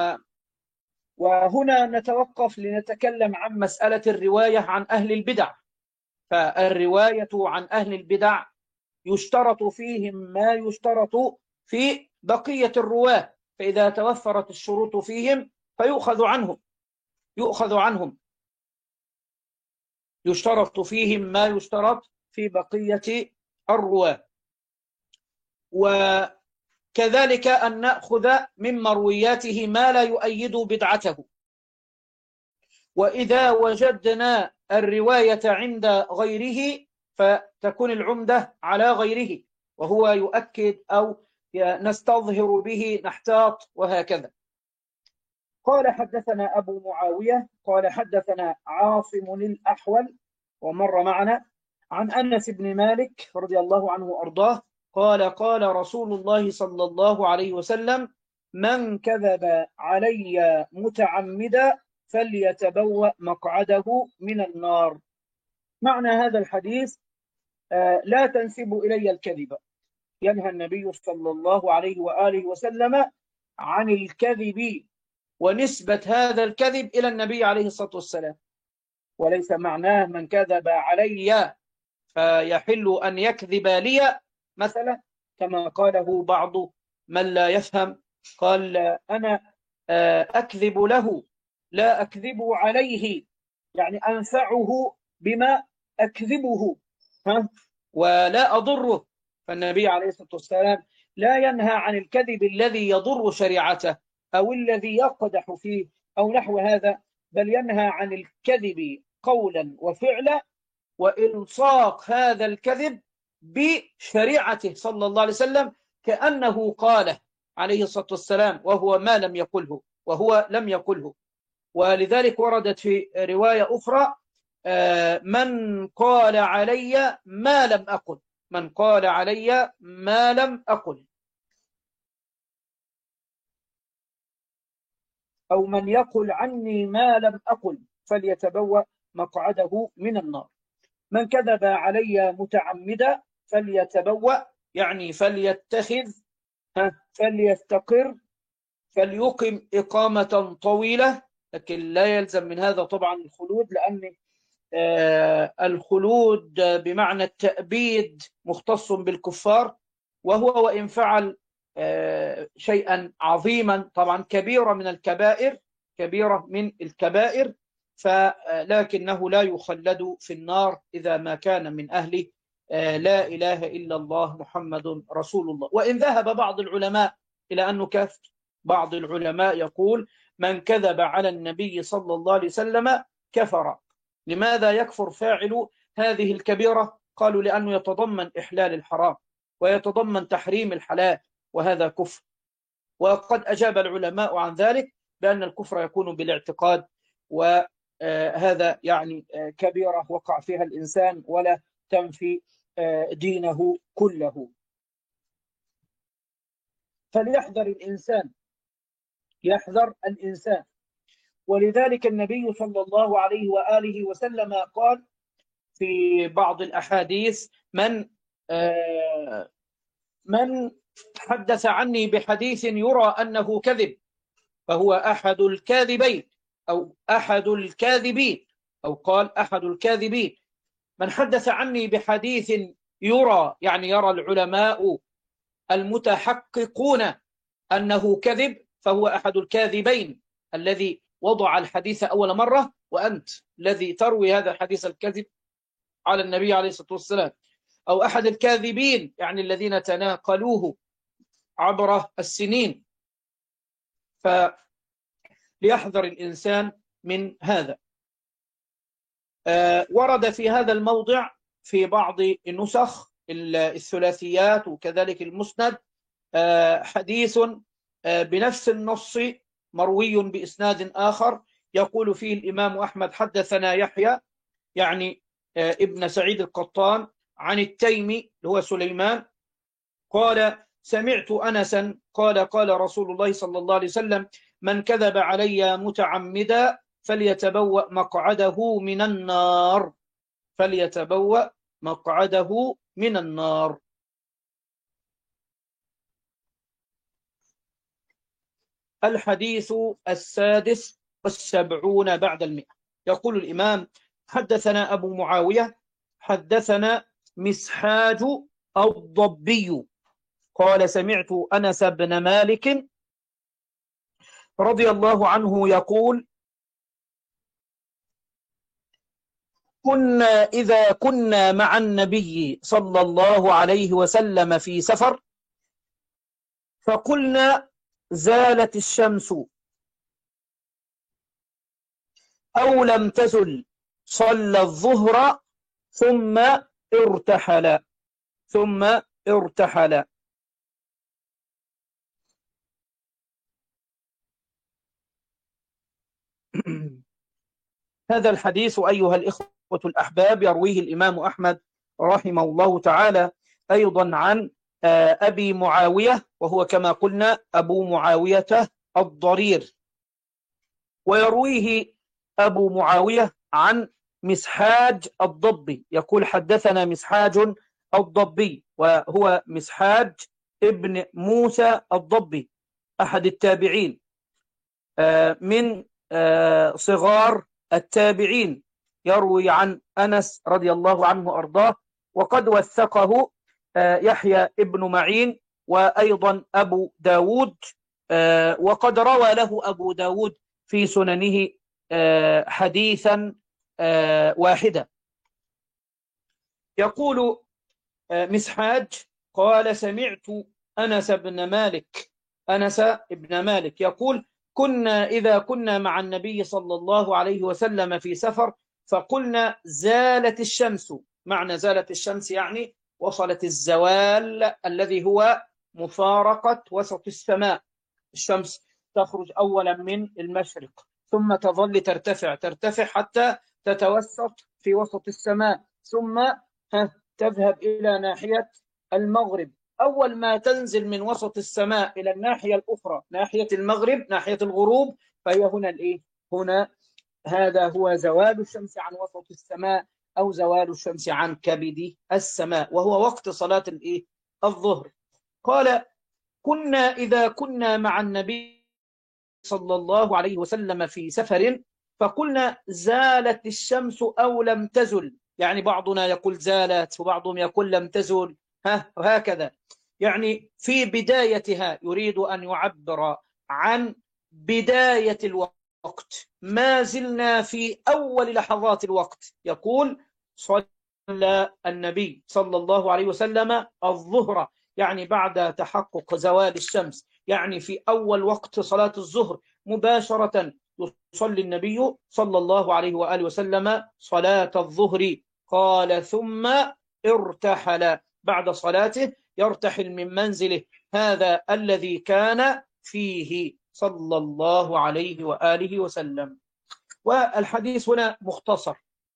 [SPEAKER 1] وهنا نتوقف لنتكلم عن مسألة الرواية عن أهل البدع. فالرواية عن أهل البدع يشترط فيهم ما يشترط في بقية الرواة، فإذا توفرت الشروط فيهم فيؤخذ عنهم يؤخذ عنهم يشترط فيهم ما يشترط في بقية الرواة. وكذلك أن نأخذ من مروياته ما لا يؤيد بدعته. وإذا وجدنا الرواية عند غيره فتكون العمدة على غيره، وهو يؤكد أو نستظهر به نحتاط وهكذا. قال حدثنا أبو معاوية قال حدثنا عاصم الأحول ومر معنا عن أنس بن مالك رضي الله عنه وأرضاه قال قال رسول الله صلى الله عليه وسلم من كذب علي متعمدا فليتبوأ مقعده من النار. معنى هذا الحديث آه لا تنسبوا إلي الكذب. ينهى النبي صلى الله عليه وآله وسلم عن الكذب ونسبة هذا الكذب إلى النبي عليه الصلاة والسلام، وليس معناه من كذب علي فيحل أن يكذب لي مثلا كما قاله بعض من لا يفهم، قال أنا أكذب له لا أكذب عليه، يعني أنفعه بما أكذبه ها ولا أضره. فالنبي عليه الصلاة والسلام لا ينهى عن الكذب الذي يضر شريعته أو الذي يقدح فيه أو نحو هذا، بل ينهى عن الكذب قولا وفعلا وإلصاق هذا الكذب بشريعته صلى الله عليه وسلم كأنه قاله عليه الصلاة والسلام وهو ما لم يقله وهو لم يقله. ولذلك وردت في رواية أخرى من قال علي ما لم أقل، من قال علي ما لم أقل، أو من يقل عني ما لم أقل فليتبوأ مقعده من النار. من كذب علي متعمدا فليتبوأ يعني فليتخذ فليستقر فليقم إقامة طويلة، لكن لا يلزم من هذا طبعا الخلود، لأن آه الخلود بمعنى التأبيد مختص بالكفار، وهو وإن فعل آه شيئا عظيما طبعا كبيرة من الكبائر كبيرة من الكبائر فلكنه لا يخلد في النار إذا ما كان من أهل آه لا إله إلا الله محمد رسول الله. وإن ذهب بعض العلماء إلى أنه كافر، بعض العلماء يقول من كذب على النبي صلى الله عليه وسلم كفر. لماذا يكفر فاعل هذه الكبيرة؟ قالوا لأنه يتضمن إحلال الحرام ويتضمن تحريم الحلال وهذا كفر. وقد أجاب العلماء عن ذلك بأن الكفر يكون بالاعتقاد، وهذا يعني كبيرة وقع فيها الإنسان ولا تنفي دينه كله. فليحذر الإنسان يحذر الإنسان. ولذلك النبي صلى الله عليه وآله وسلم قال في بعض الأحاديث من من حدث عني بحديث يرى أنه كذب فهو أحد الكاذبين أو أحد الكاذبين، أو قال أحد الكاذبين. من حدث عني بحديث يرى يعني يرى العلماء المتحققون أنه كذب فهو أحد الكاذبين الذي وضع الحديث أول مرة، وأنت الذي تروي هذا الحديث الكذب على النبي عليه الصلاة والسلام، أو أحد الكاذبين يعني الذين تناقلوه عبر السنين. فليحذر الإنسان من هذا. آه ورد في هذا الموضع في بعض النسخ الثلاثيات وكذلك المسند آه حديث آه بنفس النص مروي بإسناد آخر يقول فيه الإمام أحمد حدثنا يحيى يعني آه ابن سعيد القطان عن التيمي اللي هو سليمان قال سمعت أنسا قال قال رسول الله صلى الله عليه وسلم من كذب علي متعمدا فليتبوأ مقعده من النار فليتبوأ مقعده من النار. الحديث السادس والسبعون بعد المئة. يقول الإمام حدثنا أبو معاوية حدثنا مسحاج الضبي قال سمعت أنس بن مالك رضي الله عنه يقول كنا إذا كنا مع النبي صلى الله عليه وسلم في سفر فقلنا زالت الشمس أو لم تزل صلى الظهر ثم ارتحل ثم ارتحل. هذا الحديث أيها الإخوة الأحباب يرويه الإمام أحمد رحمه الله تعالى أيضا عن أبي معاوية، وهو كما قلنا أبو معاوية الضرير، ويرويه أبو معاوية عن مسحاج الضبي، يقول حدثنا مسحاج الضبي، وهو مسحاج ابن موسى الضبي أحد التابعين من صغار التابعين، يروي عن أنس رضي الله عنه أرضاه، وقد وثقه يحيى ابن معين وأيضا أبو داود، وقد روى له أبو داود في سننه حديثا واحدا. يقول مسحاج قال سمعت أنس بن مالك أنس بن مالك يقول كنا إذا كنا مع النبي صلى الله عليه وسلم في سفر فقلنا زالت الشمس. معنى زالت الشمس يعني وصلت الزوال الذي هو مفارقة وسط السماء. الشمس تخرج أولا من المشرق ثم تظل ترتفع ترتفع حتى تتوسط في وسط السماء، ثم تذهب إلى ناحية المغرب. أول ما تنزل من وسط السماء إلى الناحية الأخرى ناحية المغرب ناحية الغروب، فهي هنا الإيه؟ هنا هذا هو زوال الشمس عن وسط السماء أو زوال الشمس عن كبد السماء، وهو وقت صلاة الإيه؟ الظهر. قال كنا إذا كنا مع النبي صلى الله عليه وسلم في سفر فقلنا زالت الشمس أو لم تزل، يعني بعضنا يقول زالت وبعضهم يقول لم تزل، ها وهكذا، يعني في بدايتها يريد أن يعبر عن بداية الوقت، ما زلنا في أول لحظات الوقت. يقول صلى النبي صلى الله عليه وسلم الظهر، يعني بعد تحقق زوال الشمس، يعني في أول وقت صلاة الظهر مباشرة يصلي النبي صلى الله عليه وآله وسلم صلاة الظهر. قال ثم ارتحل، بعد صلاته يرتحل من منزله هذا الذي كان فيه صلى الله عليه وآله وسلم. والحديث هنا مختصر،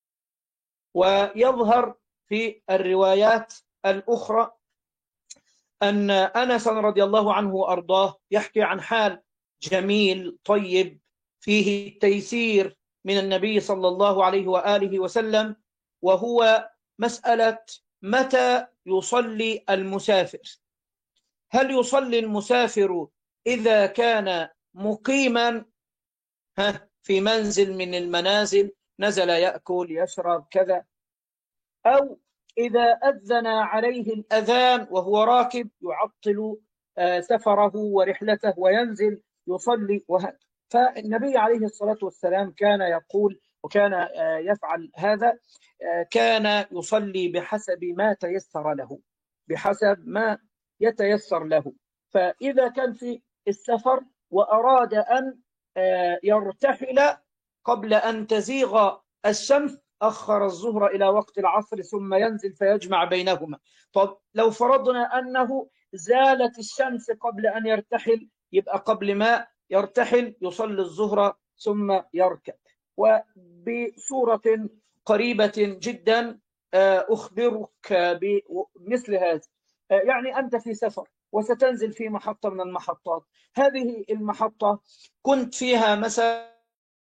[SPEAKER 1] ويظهر في الروايات الأخرى أن أنس رضي الله عنه وأرضاه يحكي عن حال جميل طيب فيه التيسير من النبي صلى الله عليه وآله وسلم، وهو مسألة متى يصلي المسافر. هل يصلي المسافر إذا كان مقيما في منزل من المنازل، نزل يأكل يشرب كذا، أو إذا أذن عليه الأذان وهو راكب يعطل سفره ورحلته وينزل يصلي وهذا. فالنبي عليه الصلاة والسلام كان يقول وكان يفعل هذا، كان يصلي بحسب ما تيسر له، بحسب ما يتيسر له. فإذا كان في السفر وأراد أن يرتحل قبل أن تزيغ الشمس أخر الظهر إلى وقت العصر ثم ينزل فيجمع بينهما. طب لو فرضنا أنه زالت الشمس قبل أن يرتحل، يبقى قبل ما يرتحل يصلي الظهر ثم يركب. وبصورة قريبة جدا أخبرك بمثل هذا، يعني أنت في سفر وستنزل في محطة من المحطات، هذه المحطة كنت فيها مثلا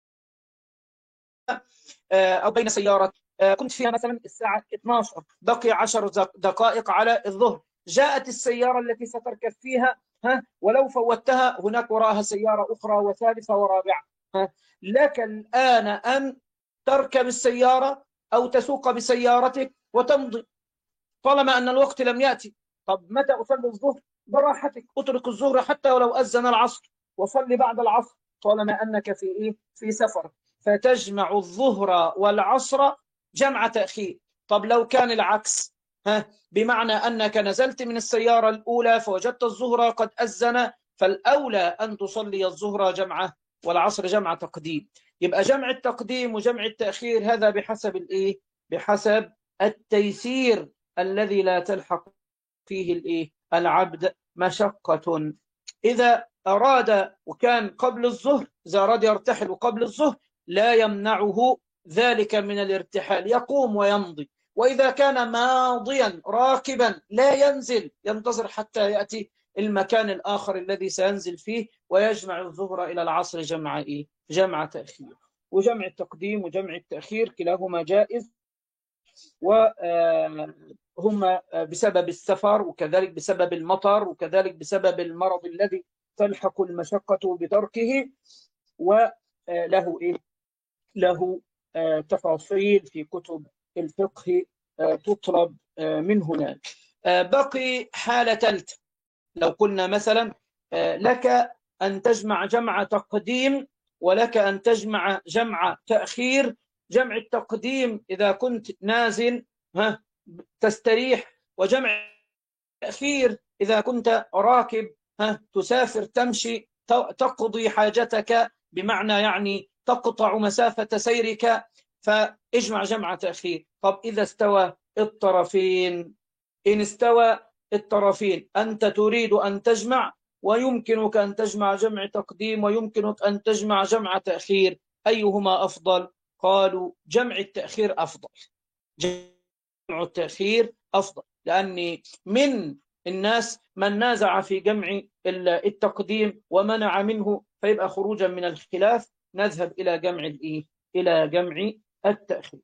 [SPEAKER 1] أو بين سيارات، كنت فيها مثلا الساعة اثنتي عشرة، بقي عشر دقائق على الظهر، جاءت السيارة التي ستركب فيها، ها ولو فوتها هناك وراها سيارة أخرى وثالثة ورابعة، ها لك الآن أن تركب السيارة أو تسوق بسيارتك وتمضي طالما أن الوقت لم يأتي. طب متى أصلي الظهر؟ براحتك، اترك الظهر حتى ولو أذن العصر وصلي بعد العصر طالما أنك في إيه؟ في سفر، فتجمع الظهر والعصر جمع تأخير. طب لو كان العكس، ها بمعنى أنك نزلت من السيارة الأولى فوجدت الظهر قد أذن، فالأولى أن تصلي الظهر جمعة والعصر جمع تقديم. يبقى جمع التقديم وجمع التأخير هذا بحسب الإيه؟ بحسب التيسير الذي لا تلحق فيه الإيه؟ العبد مشقة. إذا أراد وكان قبل الظهر، إذا أراد يرتحل قبل الظهر لا يمنعه ذلك من الارتحال يقوم ويمضي، وإذا كان ماضيا راكبا لا ينزل، ينتظر حتى يأتي المكان الآخر الذي سينزل فيه، ويجمع الظهر إلى العصر جمع إيه؟ جمع تأخير. وجمع التقديم وجمع التأخير كلاهما جائز، وهم بسبب السفر، وكذلك بسبب المطر، وكذلك بسبب المرض الذي تلحق المشقة بتركه، وله إيه؟ له تفاصيل في كتب الفقه تطلب من هناك. بقي حالة ثالثة، لو قلنا مثلا لك أن تجمع جمع تقديم ولك أن تجمع جمع تأخير. جمع التقديم إذا كنت نازل ها تستريح، وجمع التأخير إذا كنت راكب ها تسافر تمشي تقضي حاجتك، بمعنى يعني تقطع مسافة سيرك، فاجمع جمع تأخير. طب إذا استوى الطرفين، إن استوى الطرفين أنت تريد أن تجمع، ويمكنك أن تجمع جمع تقديم ويمكنك أن تجمع جمع تأخير، أيهما أفضل؟ قالوا جمع التأخير أفضل. جمع التأخير أفضل، لأن من الناس من نازع في جمع التقديم ومنع منه، فيبقى خروجا من الخلاف نذهب إلى جمع الإيه؟ إلى جمع التأخير.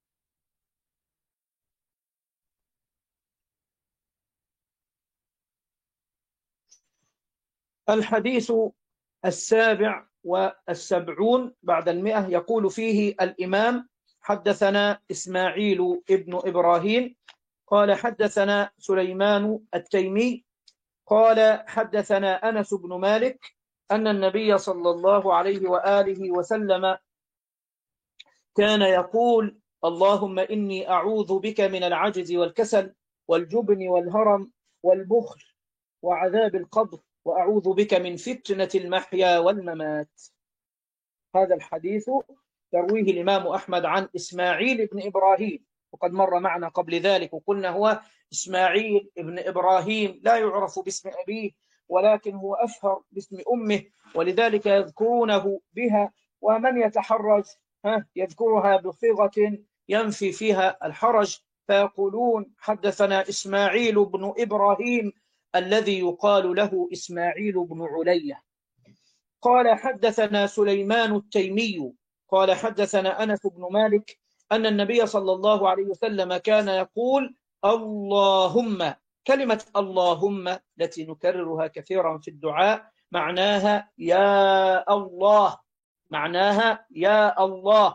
[SPEAKER 1] الحديث السابع والسبعون بعد المئة، يقول فيه الإمام: حدثنا إسماعيل ابن إبراهيم قال حدثنا سليمان التيمي قال حدثنا أنس بن مالك أن النبي صلى الله عليه وآله وسلم كان يقول: اللهم إني أعوذ بك من العجز والكسل والجبن والهرم والبخل وعذاب القبر، وأعوذ بك من فتنة المحيا والممات. هذا الحديث يرويه الإمام أحمد عن إسماعيل بن إبراهيم، وقد مر معنا قبل ذلك وقلنا هو إسماعيل بن إبراهيم، لا يعرف باسم أبيه ولكن هو أشهر باسم أمه، ولذلك يذكرونه بها، ومن يتحرج ها يذكرها بصيغة ينفي فيها الحرج، فيقولون حدثنا إسماعيل بن إبراهيم الذي يقال له إسماعيل بن علية. قال حدثنا سليمان التيمي قال حدثنا أنس بن مالك أن النبي صلى الله عليه وسلم كان يقول: اللهم. كلمة اللهم التي نكررها كثيرا في الدعاء معناها يا الله، معناها يا الله.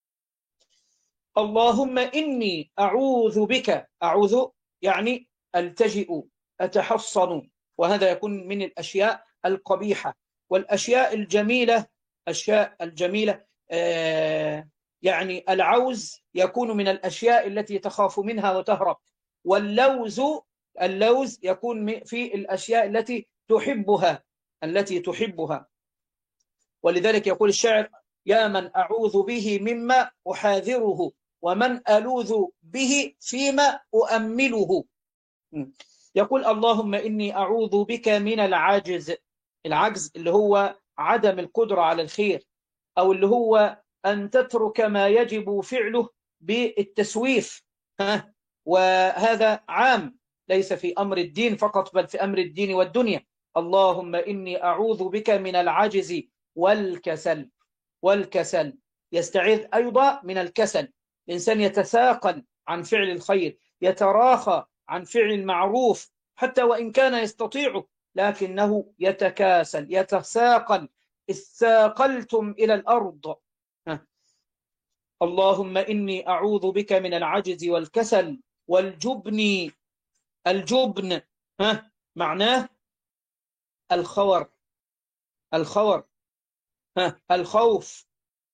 [SPEAKER 1] اللهم إني أعوذ بك، أعوذ يعني ألتجئ أتحصن، وهذا يكون من الأشياء القبيحة. والأشياء الجميلة، أشياء الجميلة آه يعني العوز يكون من الأشياء التي تخاف منها وتهرب، واللوز اللوز يكون في الأشياء التي تحبها التي تحبها ولذلك يقول الشاعر: يا من أعوذ به مما أحاذره، ومن ألوذ به فيما أؤمله. يقول: اللهم إني أعوذ بك من العجز. العجز اللي هو عدم القدرة على الخير، أو اللي هو أن تترك ما يجب فعله بالتسويف، ها؟ وهذا عام ليس في أمر الدين فقط بل في أمر الدين والدنيا. اللهم إني أعوذ بك من العجز والكسل. والكسل يستعيذ أيضا من الكسل، الإنسان يتثاقل عن فعل الخير، يتراخى عن فعل المعروف، حتى وإن كان يستطيعه لكنه يتكاسل يتثاقل. استاقلتم إلى الأرض. ها. اللهم إني أعوذ بك من العجز والكسل والجبن. الجبن ها معناه الخور، الخور ها الخوف،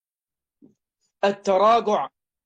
[SPEAKER 1] التراجع.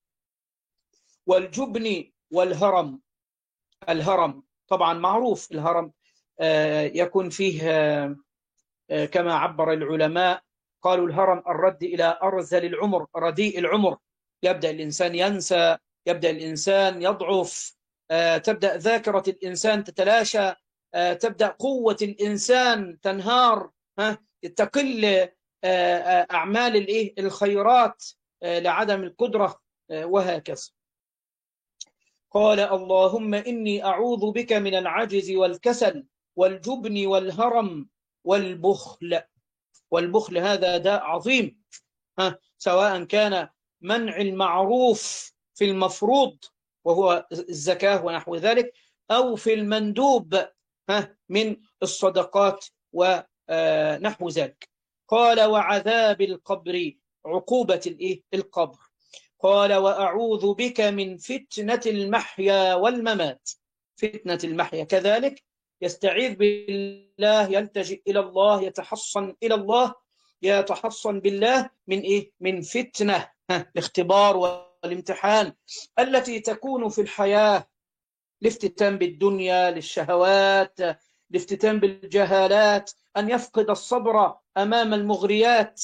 [SPEAKER 1] والجبن والهرم. الهرم طبعا معروف، الهرم يكون فيه كما عبر العلماء، قالوا الهرم الرد إلى أرذل العمر، رديء العمر، يبدأ الإنسان ينسى، يبدأ الإنسان يضعف، تبدأ ذاكرة الإنسان تتلاشى، تبدأ قوة الإنسان تنهار، تقل أعمال الخيرات، لعدم القدرة وهكذا. قال اللهم إني أعوذ بك من العجز والكسل والجبن والهرم والبخل. والبخل هذا داء عظيم، ها سواء كان منع المعروف في المفروض وهو الزكاة ونحو ذلك، أو في المندوب ها من الصدقات ونحو ذلك. قال وعذاب القبر، عقوبة الإيه؟ القبر. قال وأعوذ بك من فتنة المحيا والممات. فتنة المحيا كذلك يستعيذ بالله، يلتجئ إلى الله، يتحصن إلى الله، يتحصن بالله من إيه؟ من فتنة الاختبار والامتحان التي تكون في الحياة، الافتتان بالدنيا، للشهوات، الافتتان بالجهالات، أن يفقد الصبر أمام المغريات،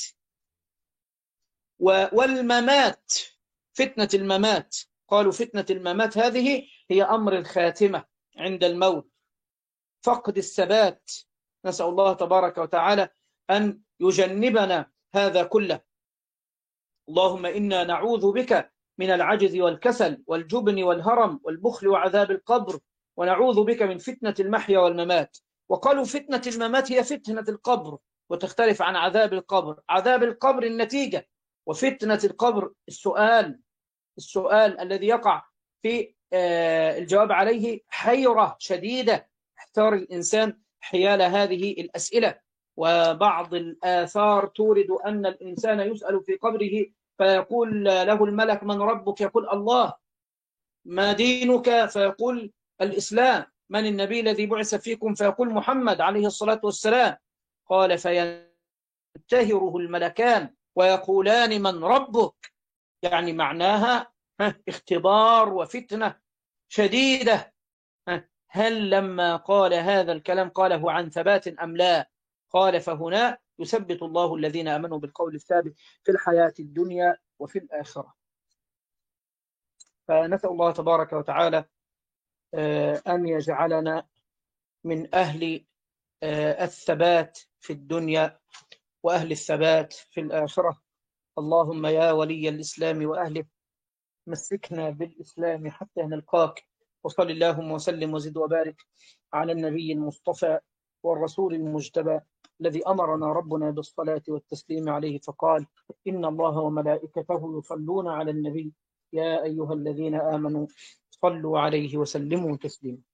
[SPEAKER 1] والممات، فتنة الممات. قالوا فتنة الممات هذه هي أمر الخاتمة عند الموت، فقد الثبات. نسأل الله تبارك وتعالى أن يجنبنا هذا كله. اللهم إنا نعوذ بك من العجز والكسل والجبن والهرم والبخل وعذاب القبر، ونعوذ بك من فتنة المحيا والممات. وقالوا فتنة الممات هي فتنة القبر، وتختلف عن عذاب القبر. عذاب القبر النتيجة، وفتنة القبر السؤال، السؤال الذي يقع في الجواب عليه حيرة شديدة، احتار الإنسان حيال هذه الأسئلة. وبعض الآثار تورد أن الإنسان يسأل في قبره فيقول له الملك من ربك؟ يقول الله. ما دينك؟ فيقول الإسلام. من النبي الذي بعث فيكم؟ فيقول محمد عليه الصلاة والسلام. قال فينتهره الملكان ويقولان من ربك؟ يعني معناها اختبار وفتنة شديدة. هل لما قال هذا الكلام قاله عن ثبات أم لا؟ قال فهنا يثبت الله الذين آمنوا بالقول الثابت في الحياة الدنيا وفي الآخرة. فنسأل الله تبارك وتعالى أن يجعلنا من أهل الثبات في الدنيا وأهل الثبات في الآخرة. اللهم يا ولي الإسلام وأهله مسكنا بالإسلام حتى نلقاك. وصل اللهم وسلم وزد وبارك على النبي المصطفى والرسول المجتبى الذي أمرنا ربنا بالصلاة والتسليم عليه، فقال إن الله وملائكته يصلون على النبي يا أيها الذين آمنوا صلوا عليه وسلموا تسليما.